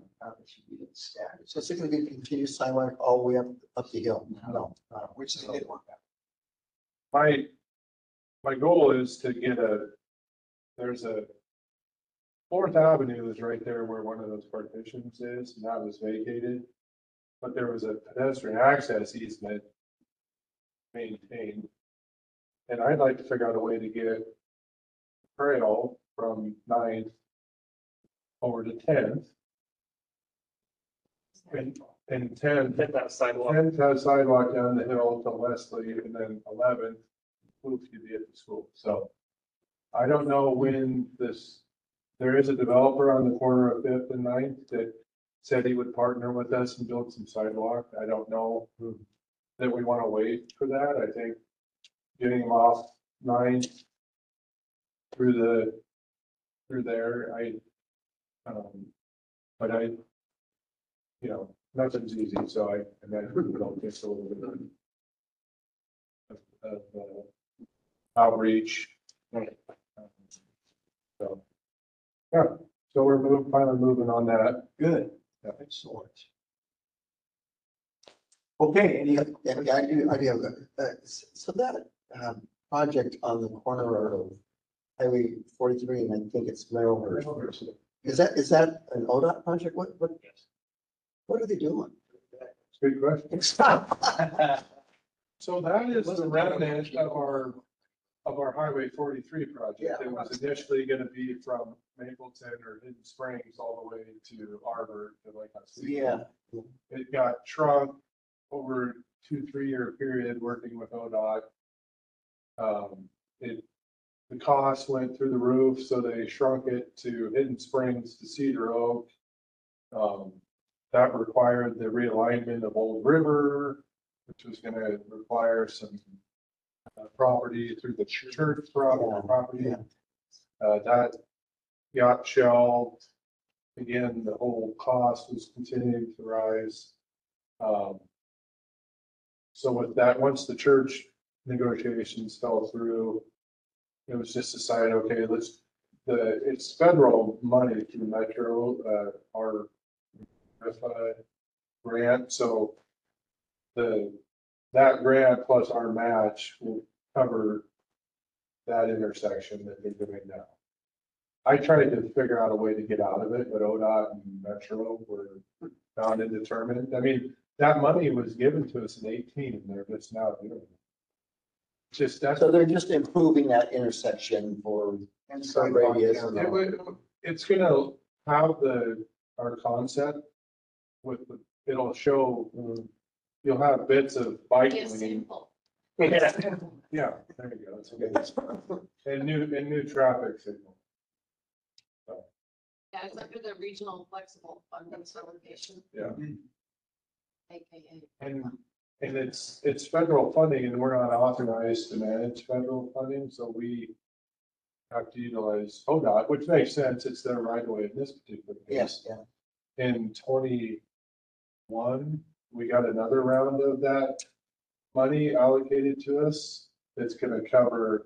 So it's going to be continuous sidewalk all the way up the hill? No. Which they did want that. My goal is to get there's a 4th Avenue is right there where one of those partitions is, and that was vacated. But there was a pedestrian access easement maintained. And I'd like to figure out a way to get trail from 9th over to 10th. And 10th, Hit that sidewalk. 10th has sidewalk down the hill to Leslie, and then 11th, moves you to get to school. So I don't know when there is a developer on the corner of 5th and 9th that said he would partner with us and build some sidewalk. I don't know that we want to wait for that. I think getting them off 9th through there, nothing's easy, so I imagine it'll take a little bit of outreach. So, yeah, so we're finally moving on that. Good. Yeah. Excellent. Okay, I do have, so that project on the corner of Highway 43, and I think it's Merrillhurst. Is that an ODOT project? What are they doing? Good question. So that is the remnant of our Highway 43 project. It was initially going to be from Mapleton or Hidden Springs all the way to Arbor to Lake Oswego. Yeah. It got shrunk over 2-3 year period working with ODOT. The cost went through the roof, so they shrunk it to Hidden Springs to Cedar Oak. That required the realignment of Old River, which was going to require some property through the church property. That got shelved. Again, the whole cost was continuing to rise. So with that, once the church negotiations fell through, it was just decided, okay, it's federal money through Metro, our grant. So that grant plus our match will cover that intersection that they're doing now. I tried to figure out a way to get out of it, but ODOT and Metro were found indeterminate. I mean, that money was given to us in 2018, and they're just now doing it. So they're just improving that intersection for some radius. It's gonna have our concept it'll show, you'll have bits of bike Yes, lane. simple. Yeah, there you go. That's okay. And new traffic signal. Yeah, it's under the regional flexible funding allocation. Yeah. AKA. And it's federal funding, and we're not authorized to manage federal funding, so we have to utilize ODOT, which makes sense. It's their right of way in this particular case. Yes, yeah. In 21, we got another round of that money allocated to us. That's going to cover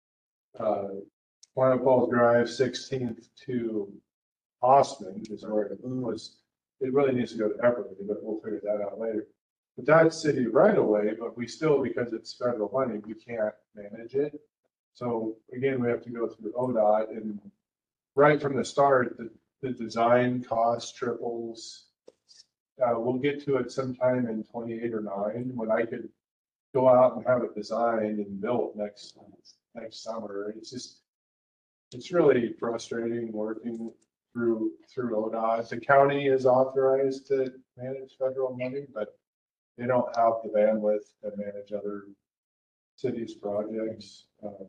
Wild Falls Drive 16th to Osmond is where it was. It really needs to go to Everly, but we'll figure that out later. But that's city right away, but we still, because it's federal money, we can't manage it. So again, we have to go through ODOT, and right from the start, the design cost triples. We'll get to it sometime in 28 or 9 when I could go out and have it designed and built next summer. It's really frustrating working through ODOT. The county is authorized to manage federal money, but they don't have the bandwidth to manage other cities' projects.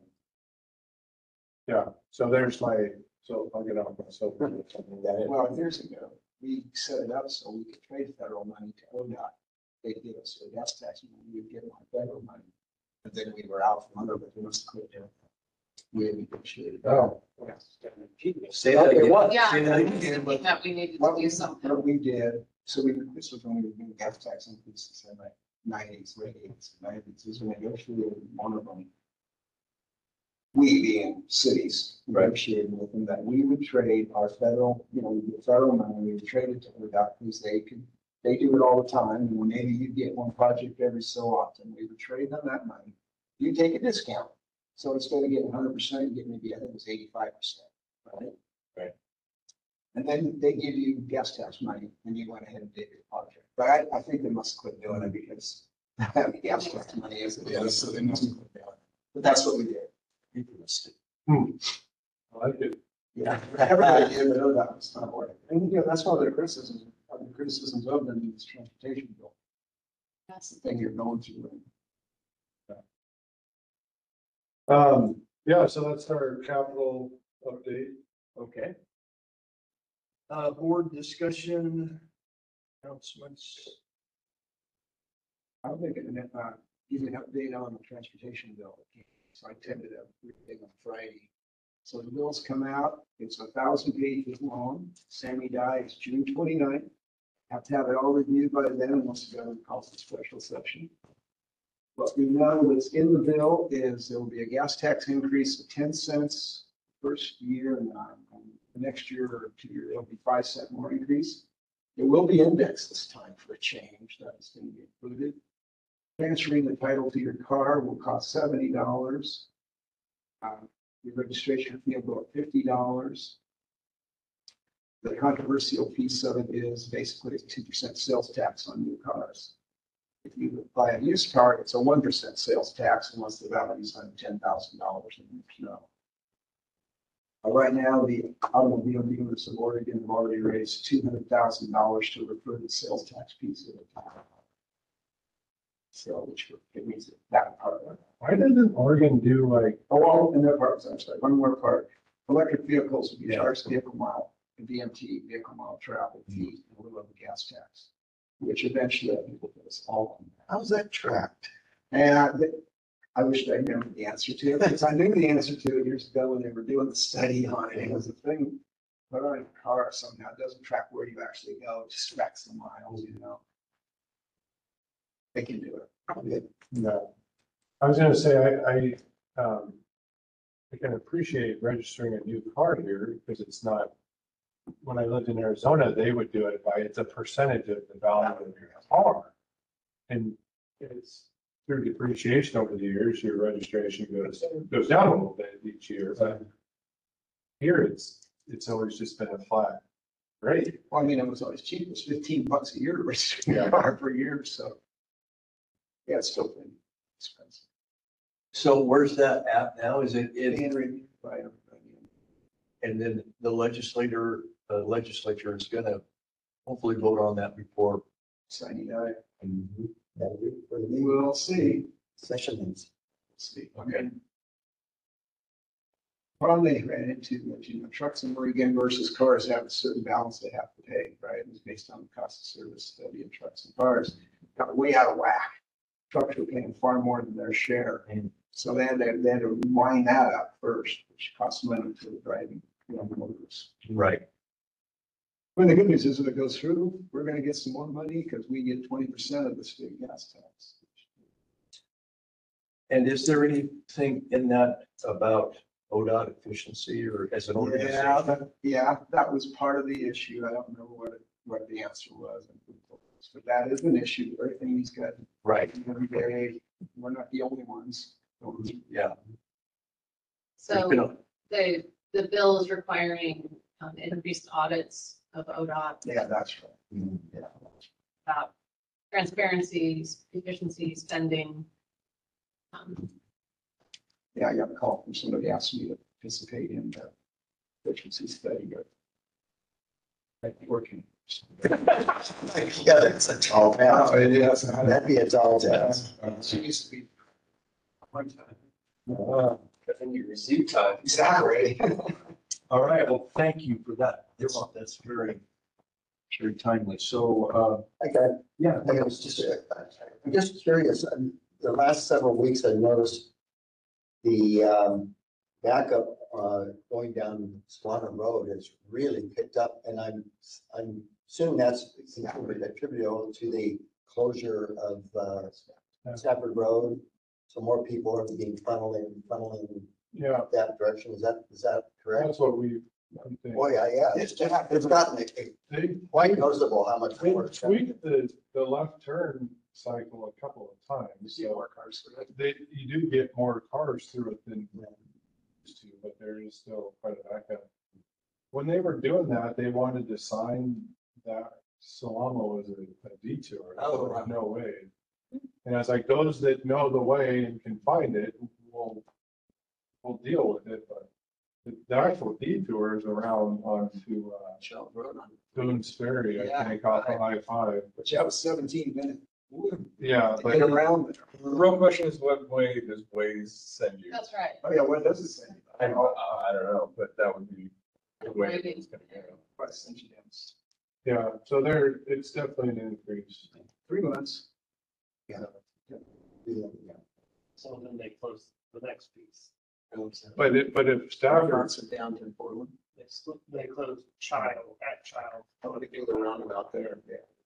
Yeah, so there's so I'll get off my soapbox. Well, years ago, we set it up so we could trade federal money to ODOT. They'd give us a gas tax money, we'd give them federal money. But then we were out from under, but we must quit doing that. We had negotiated. Oh. Say that Okay, again. what? Yeah, Say that I again, was thinking but- that we needed to What do we, something. what we did, so this was when we were doing gas tax increases in like nineties, late eighties, nineties, is we negotiated one of them. We being cities, negotiated with them that we would trade our federal, we get federal money, we would trade it to ODOT because they do it all the time. And maybe you get one project every so often, we would trade them that money. You take a discount. So instead of getting 100%, you get maybe, I think it was 85%, right? Right. And then they give you gas tax money and you went ahead and did your project. But I think they must quit doing it because gas tax money is, so they must quit doing it. But that's what we did. Interesting. I like it. Yeah, everybody did, but that was not working. And, that's one of the criticisms of them in this transportation bill. That's the thing you're going through. Yeah, so that's our capital update. Okay. Board discussion, announcements. I'll make it, give you an update on the transportation bill. So I tended to everything on Friday. So the bills come out, it's 1,000 pages long. Sammy dies June 29th. Have to have it all reviewed by then unless the government calls a special session. What we know that's in the bill is there will be a gas tax increase of 10 cents first year, and the next year or 2 years, it'll be 5 cent more increase. It will be indexed this time for a change. That is going to be included. Transferring the title to your car will cost $70. Your registration fee will go up $50. The controversial piece of it is basically a 2% sales tax on new cars. If you buy a used car, it's a 1% sales tax unless the value is under $10,000 in the Right now, the automobile dealers of Oregon have already raised $200,000 to refer the sales tax piece of it. So, which it means that part of it. Why doesn't Oregon do like, Oh, and that part, I'm sorry, one more part. Electric vehicles will be charged vehicle mile, the VMT, vehicle mile travel fee, in lieu of the gas tax, which eventually I think will put us all on that. How's that tracked? And I wish I knew the answer to it, because I knew the answer to it years ago when they were doing the study on it. It was a thing, put on a car somehow, it doesn't track where you actually go, it just tracks the miles, They can do it. no. I was gonna say, I can appreciate registering a new car here because it's not, when I lived in Arizona, they would do it by, it's a percentage of the value of your car. And it's through depreciation over the years, your registration goes down a little bit each year, but here it's always just been a flat rate. Well, I mean, it was always cheap, it was $15 a year to register a car per year, so. Yeah, it's still pretty expensive. So where's that at now? Is it in, Being reviewed by everybody. and then the legislature is gonna hopefully vote on that before. Signing out. That'll be for the We'll see. sessions. See, okay. Problem they ran into, trucks in Oregon versus cars have a certain balance they have to pay, right? It's based on the cost of service study of trucks and cars. Got way out of whack. Trucks were paying far more than their share. So they had to wind that up first, which costs money to the driving motorists. Right. Well, the good news is if it goes through, we're gonna get some more money because we get 20% of the state gas tax. And is there anything in that about ODOT efficiency or as an organization? Yeah, that was part of the issue. I don't remember what the answer was. But that is an issue. Everything he's got. Right. Every day, we're not the only ones. Yeah. So the bill is requiring increased audits of ODOT, Yeah, that's right. Yeah. about transparency, efficiency, spending. Yeah, I got a call from somebody asking me to participate in the efficiency study, but I'm working Yeah, it's a tall task. Oh, it is. That'd be a tall task. She used to be. One time. And you receive time. Exactly. All right, well, thank you for that. That's very, very timely. So, Okay. yeah. I was just, I'm just curious, the last several weeks I noticed the backup going down Swanner Road has really picked up, and I'm assuming that's attributable to the closure of Stafford Road. So more people are being funneling Yeah, that direction. Is that correct? that's what we, I think. Oh, yeah. It's gotten They, quite noticeable how much they more. it's tweaked the left turn cycle a couple of times. So you do get more cars through it than used to, but there is still quite a backup. When they were doing that, they wanted to sign that Salamo as a detour. Oh, right. No way. And I was like, those that know the way and can find it, will deal with it, but the actual detours around onto Boone's Ferry, I think, off of I-5. But you have a 17-minute. Yeah, but Get around there. The real question is what way does Waze send you? That's right. Oh, yeah, what does it say? I don't know, but that would be the way it's gonna go. What sent you down? yeah, so it's definitely an increase. 3 months. So then they close the next piece. But if Stafford, Johnson down to Portland. They close Child at Child. I want to do the roundabout there.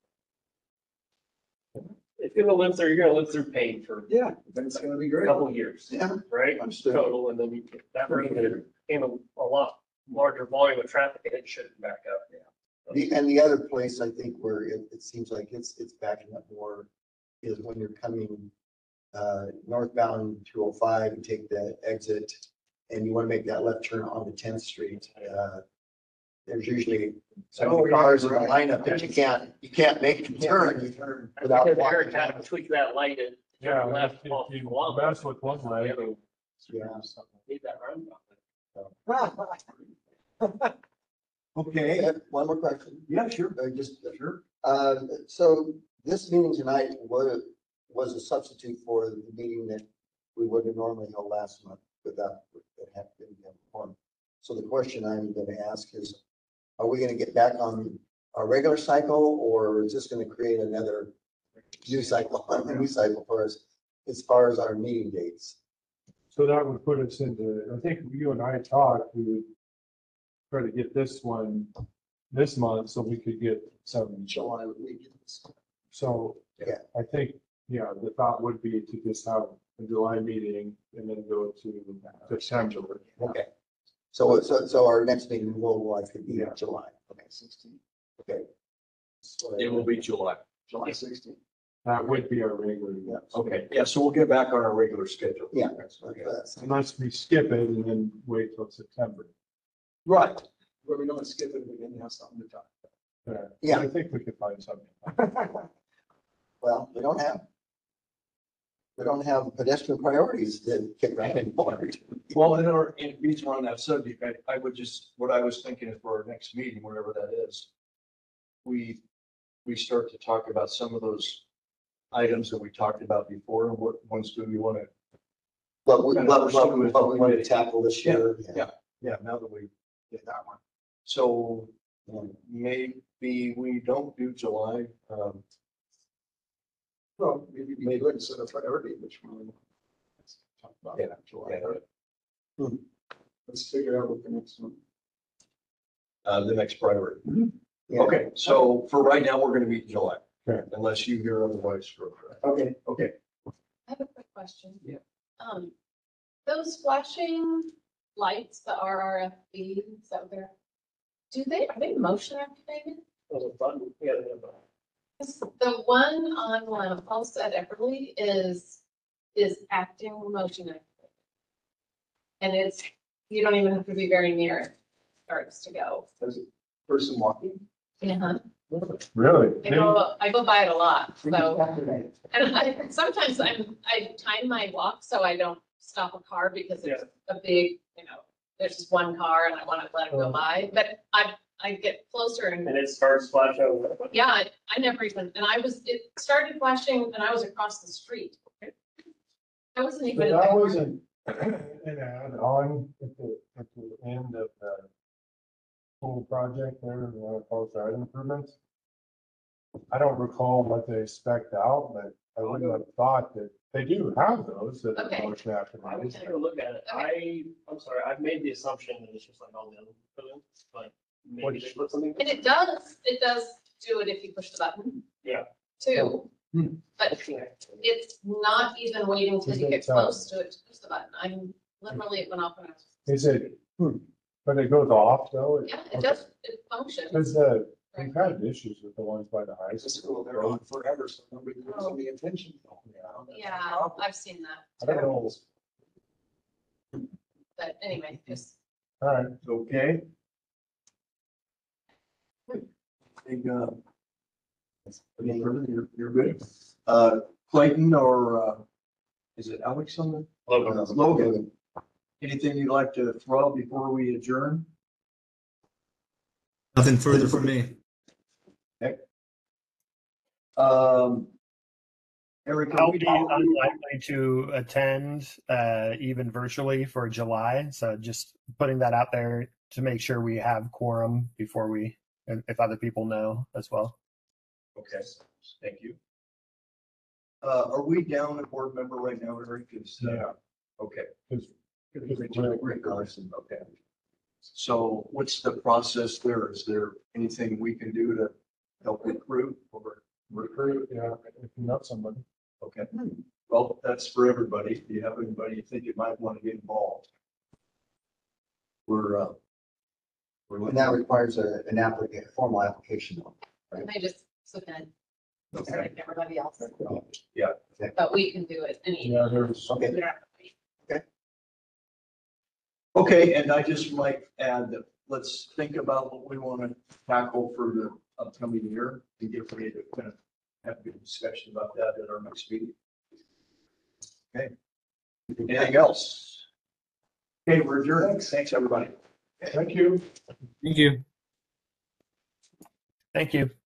If you're gonna live through, you're gonna live through pain for Yeah, then it's gonna be a great. couple of years. Yeah. Right? Understood. Total, and then that became a lot larger volume of traffic and it shouldn't back up. And the other place I think where it seems like it's backing up more is when you're coming northbound 205, you take the exit and you want to make that left turn onto 10th Street. There's usually some cars in the lineup that you can't make the turn without. Because Eric had to tweak that light and yeah, turn left if off you Guam. mess with one leg. Yeah. Need that roundabout. Okay, One more question. yeah, sure. Sure. So this meeting tonight was a substitute for the meeting that we would have normally held last month without, that had been performed. So the question I'm going to ask is, are we going to get back on our regular cycle, or is this going to create another new cycle for us as far as our meeting dates? So that would put us into, I think you and I talked, we would try to get this one this month so we could get some. July. So Yeah. I think, yeah, the thought would be to just have a July meeting and then go to September. Okay. So our next meeting will likely be in July. Okay. 16. Okay. It will be July. July 16th. That would be our regular. Yeah. Okay, yeah, so we'll get back on our regular schedule. Yeah. Okay. Unless we skip it and then wait till September. Right. Where we don't skip it, we didn't have something to talk Yeah. I think we could find something. about. Well, we don't have pedestrian priorities to kick around anymore. Well, and reason on that subject, I would just, what I was thinking is for our next meeting, whenever that is, we start to talk about some of those items that we talked about before, and what ones do we want to, What we want to tackle this year. yeah, now that we did that one. So maybe we don't do July, Well, maybe we could set a priority, which one. Let's talk about Yeah. that July. Yeah. Let's figure out what the next one. the next priority. Yeah. Okay, so for right now, we're gonna meet in July. Okay. Unless you hear otherwise. Okay. Okay. I have a quick question. Yeah. Those flashing lights, the RRFBs out there, are they motion activated? Those are fun. Yeah, they have a- 'Cause the one on Pulse at Everly is acting motion activated. And you don't even have to be very near it, starts to go. As a person walking. Uh-huh. Really? I go by it a lot, so. And sometimes I time my walk so I don't stop a car because it's a big, there's just one car and I want to let it go by. But I get closer and, And it starts flashing. yeah, I never even, and it started flashing and I was across the street. I wasn't even. But in that my- wasn't an add-on at the end of the whole project there, the post-side improvements. I don't recall what they spec'd out, but I wouldn't have thought that they do have those that Okay. are most I would nationalized. take a look at it. I'm sorry, I've made the assumption that it's just like all the other buildings, but maybe they put something. And it does do it if you push the button. Yeah. Too, but it's not even waiting till you get close to it to push the button. I'm literally, it went off when I was. Is it, but it goes off though? Yeah, it does, it functions. Because we've had issues with the ones by the high school. They're on forever, so nobody pays any attention. Yeah, I've seen that, I don't know. but anyway, just. All right. Okay. Big, any further? You're good. Clayton or, is it Alex on the? Logan. Anything you'd like to throw out before we adjourn? Nothing further from me. Okay. Eric, I'll be unlikely to attend, even virtually for July. So just putting that out there to make sure we have quorum before and if other people know as well. Okay, thank you. Are we down a board member right now, Eric? Yeah. Okay. Rick Carson. Okay. So what's the process there? Is there anything we can do to help recruit or? Recruit, yeah, if you know somebody. Okay, well, that's for everybody. If you have anybody you think you might want to get involved. We're And that requires a formal application. And they just submit, just Okay. like everybody else, Yeah. but we can do it any. Yeah, there's, Okay. Okay, and I just might add that let's think about what we want to tackle for the upcoming year and get ready to kind of have a good discussion about that at our next meeting. Okay. Anything else? Okay, we're adjourned. Thanks, everybody. thank you. Thank you. Thank you.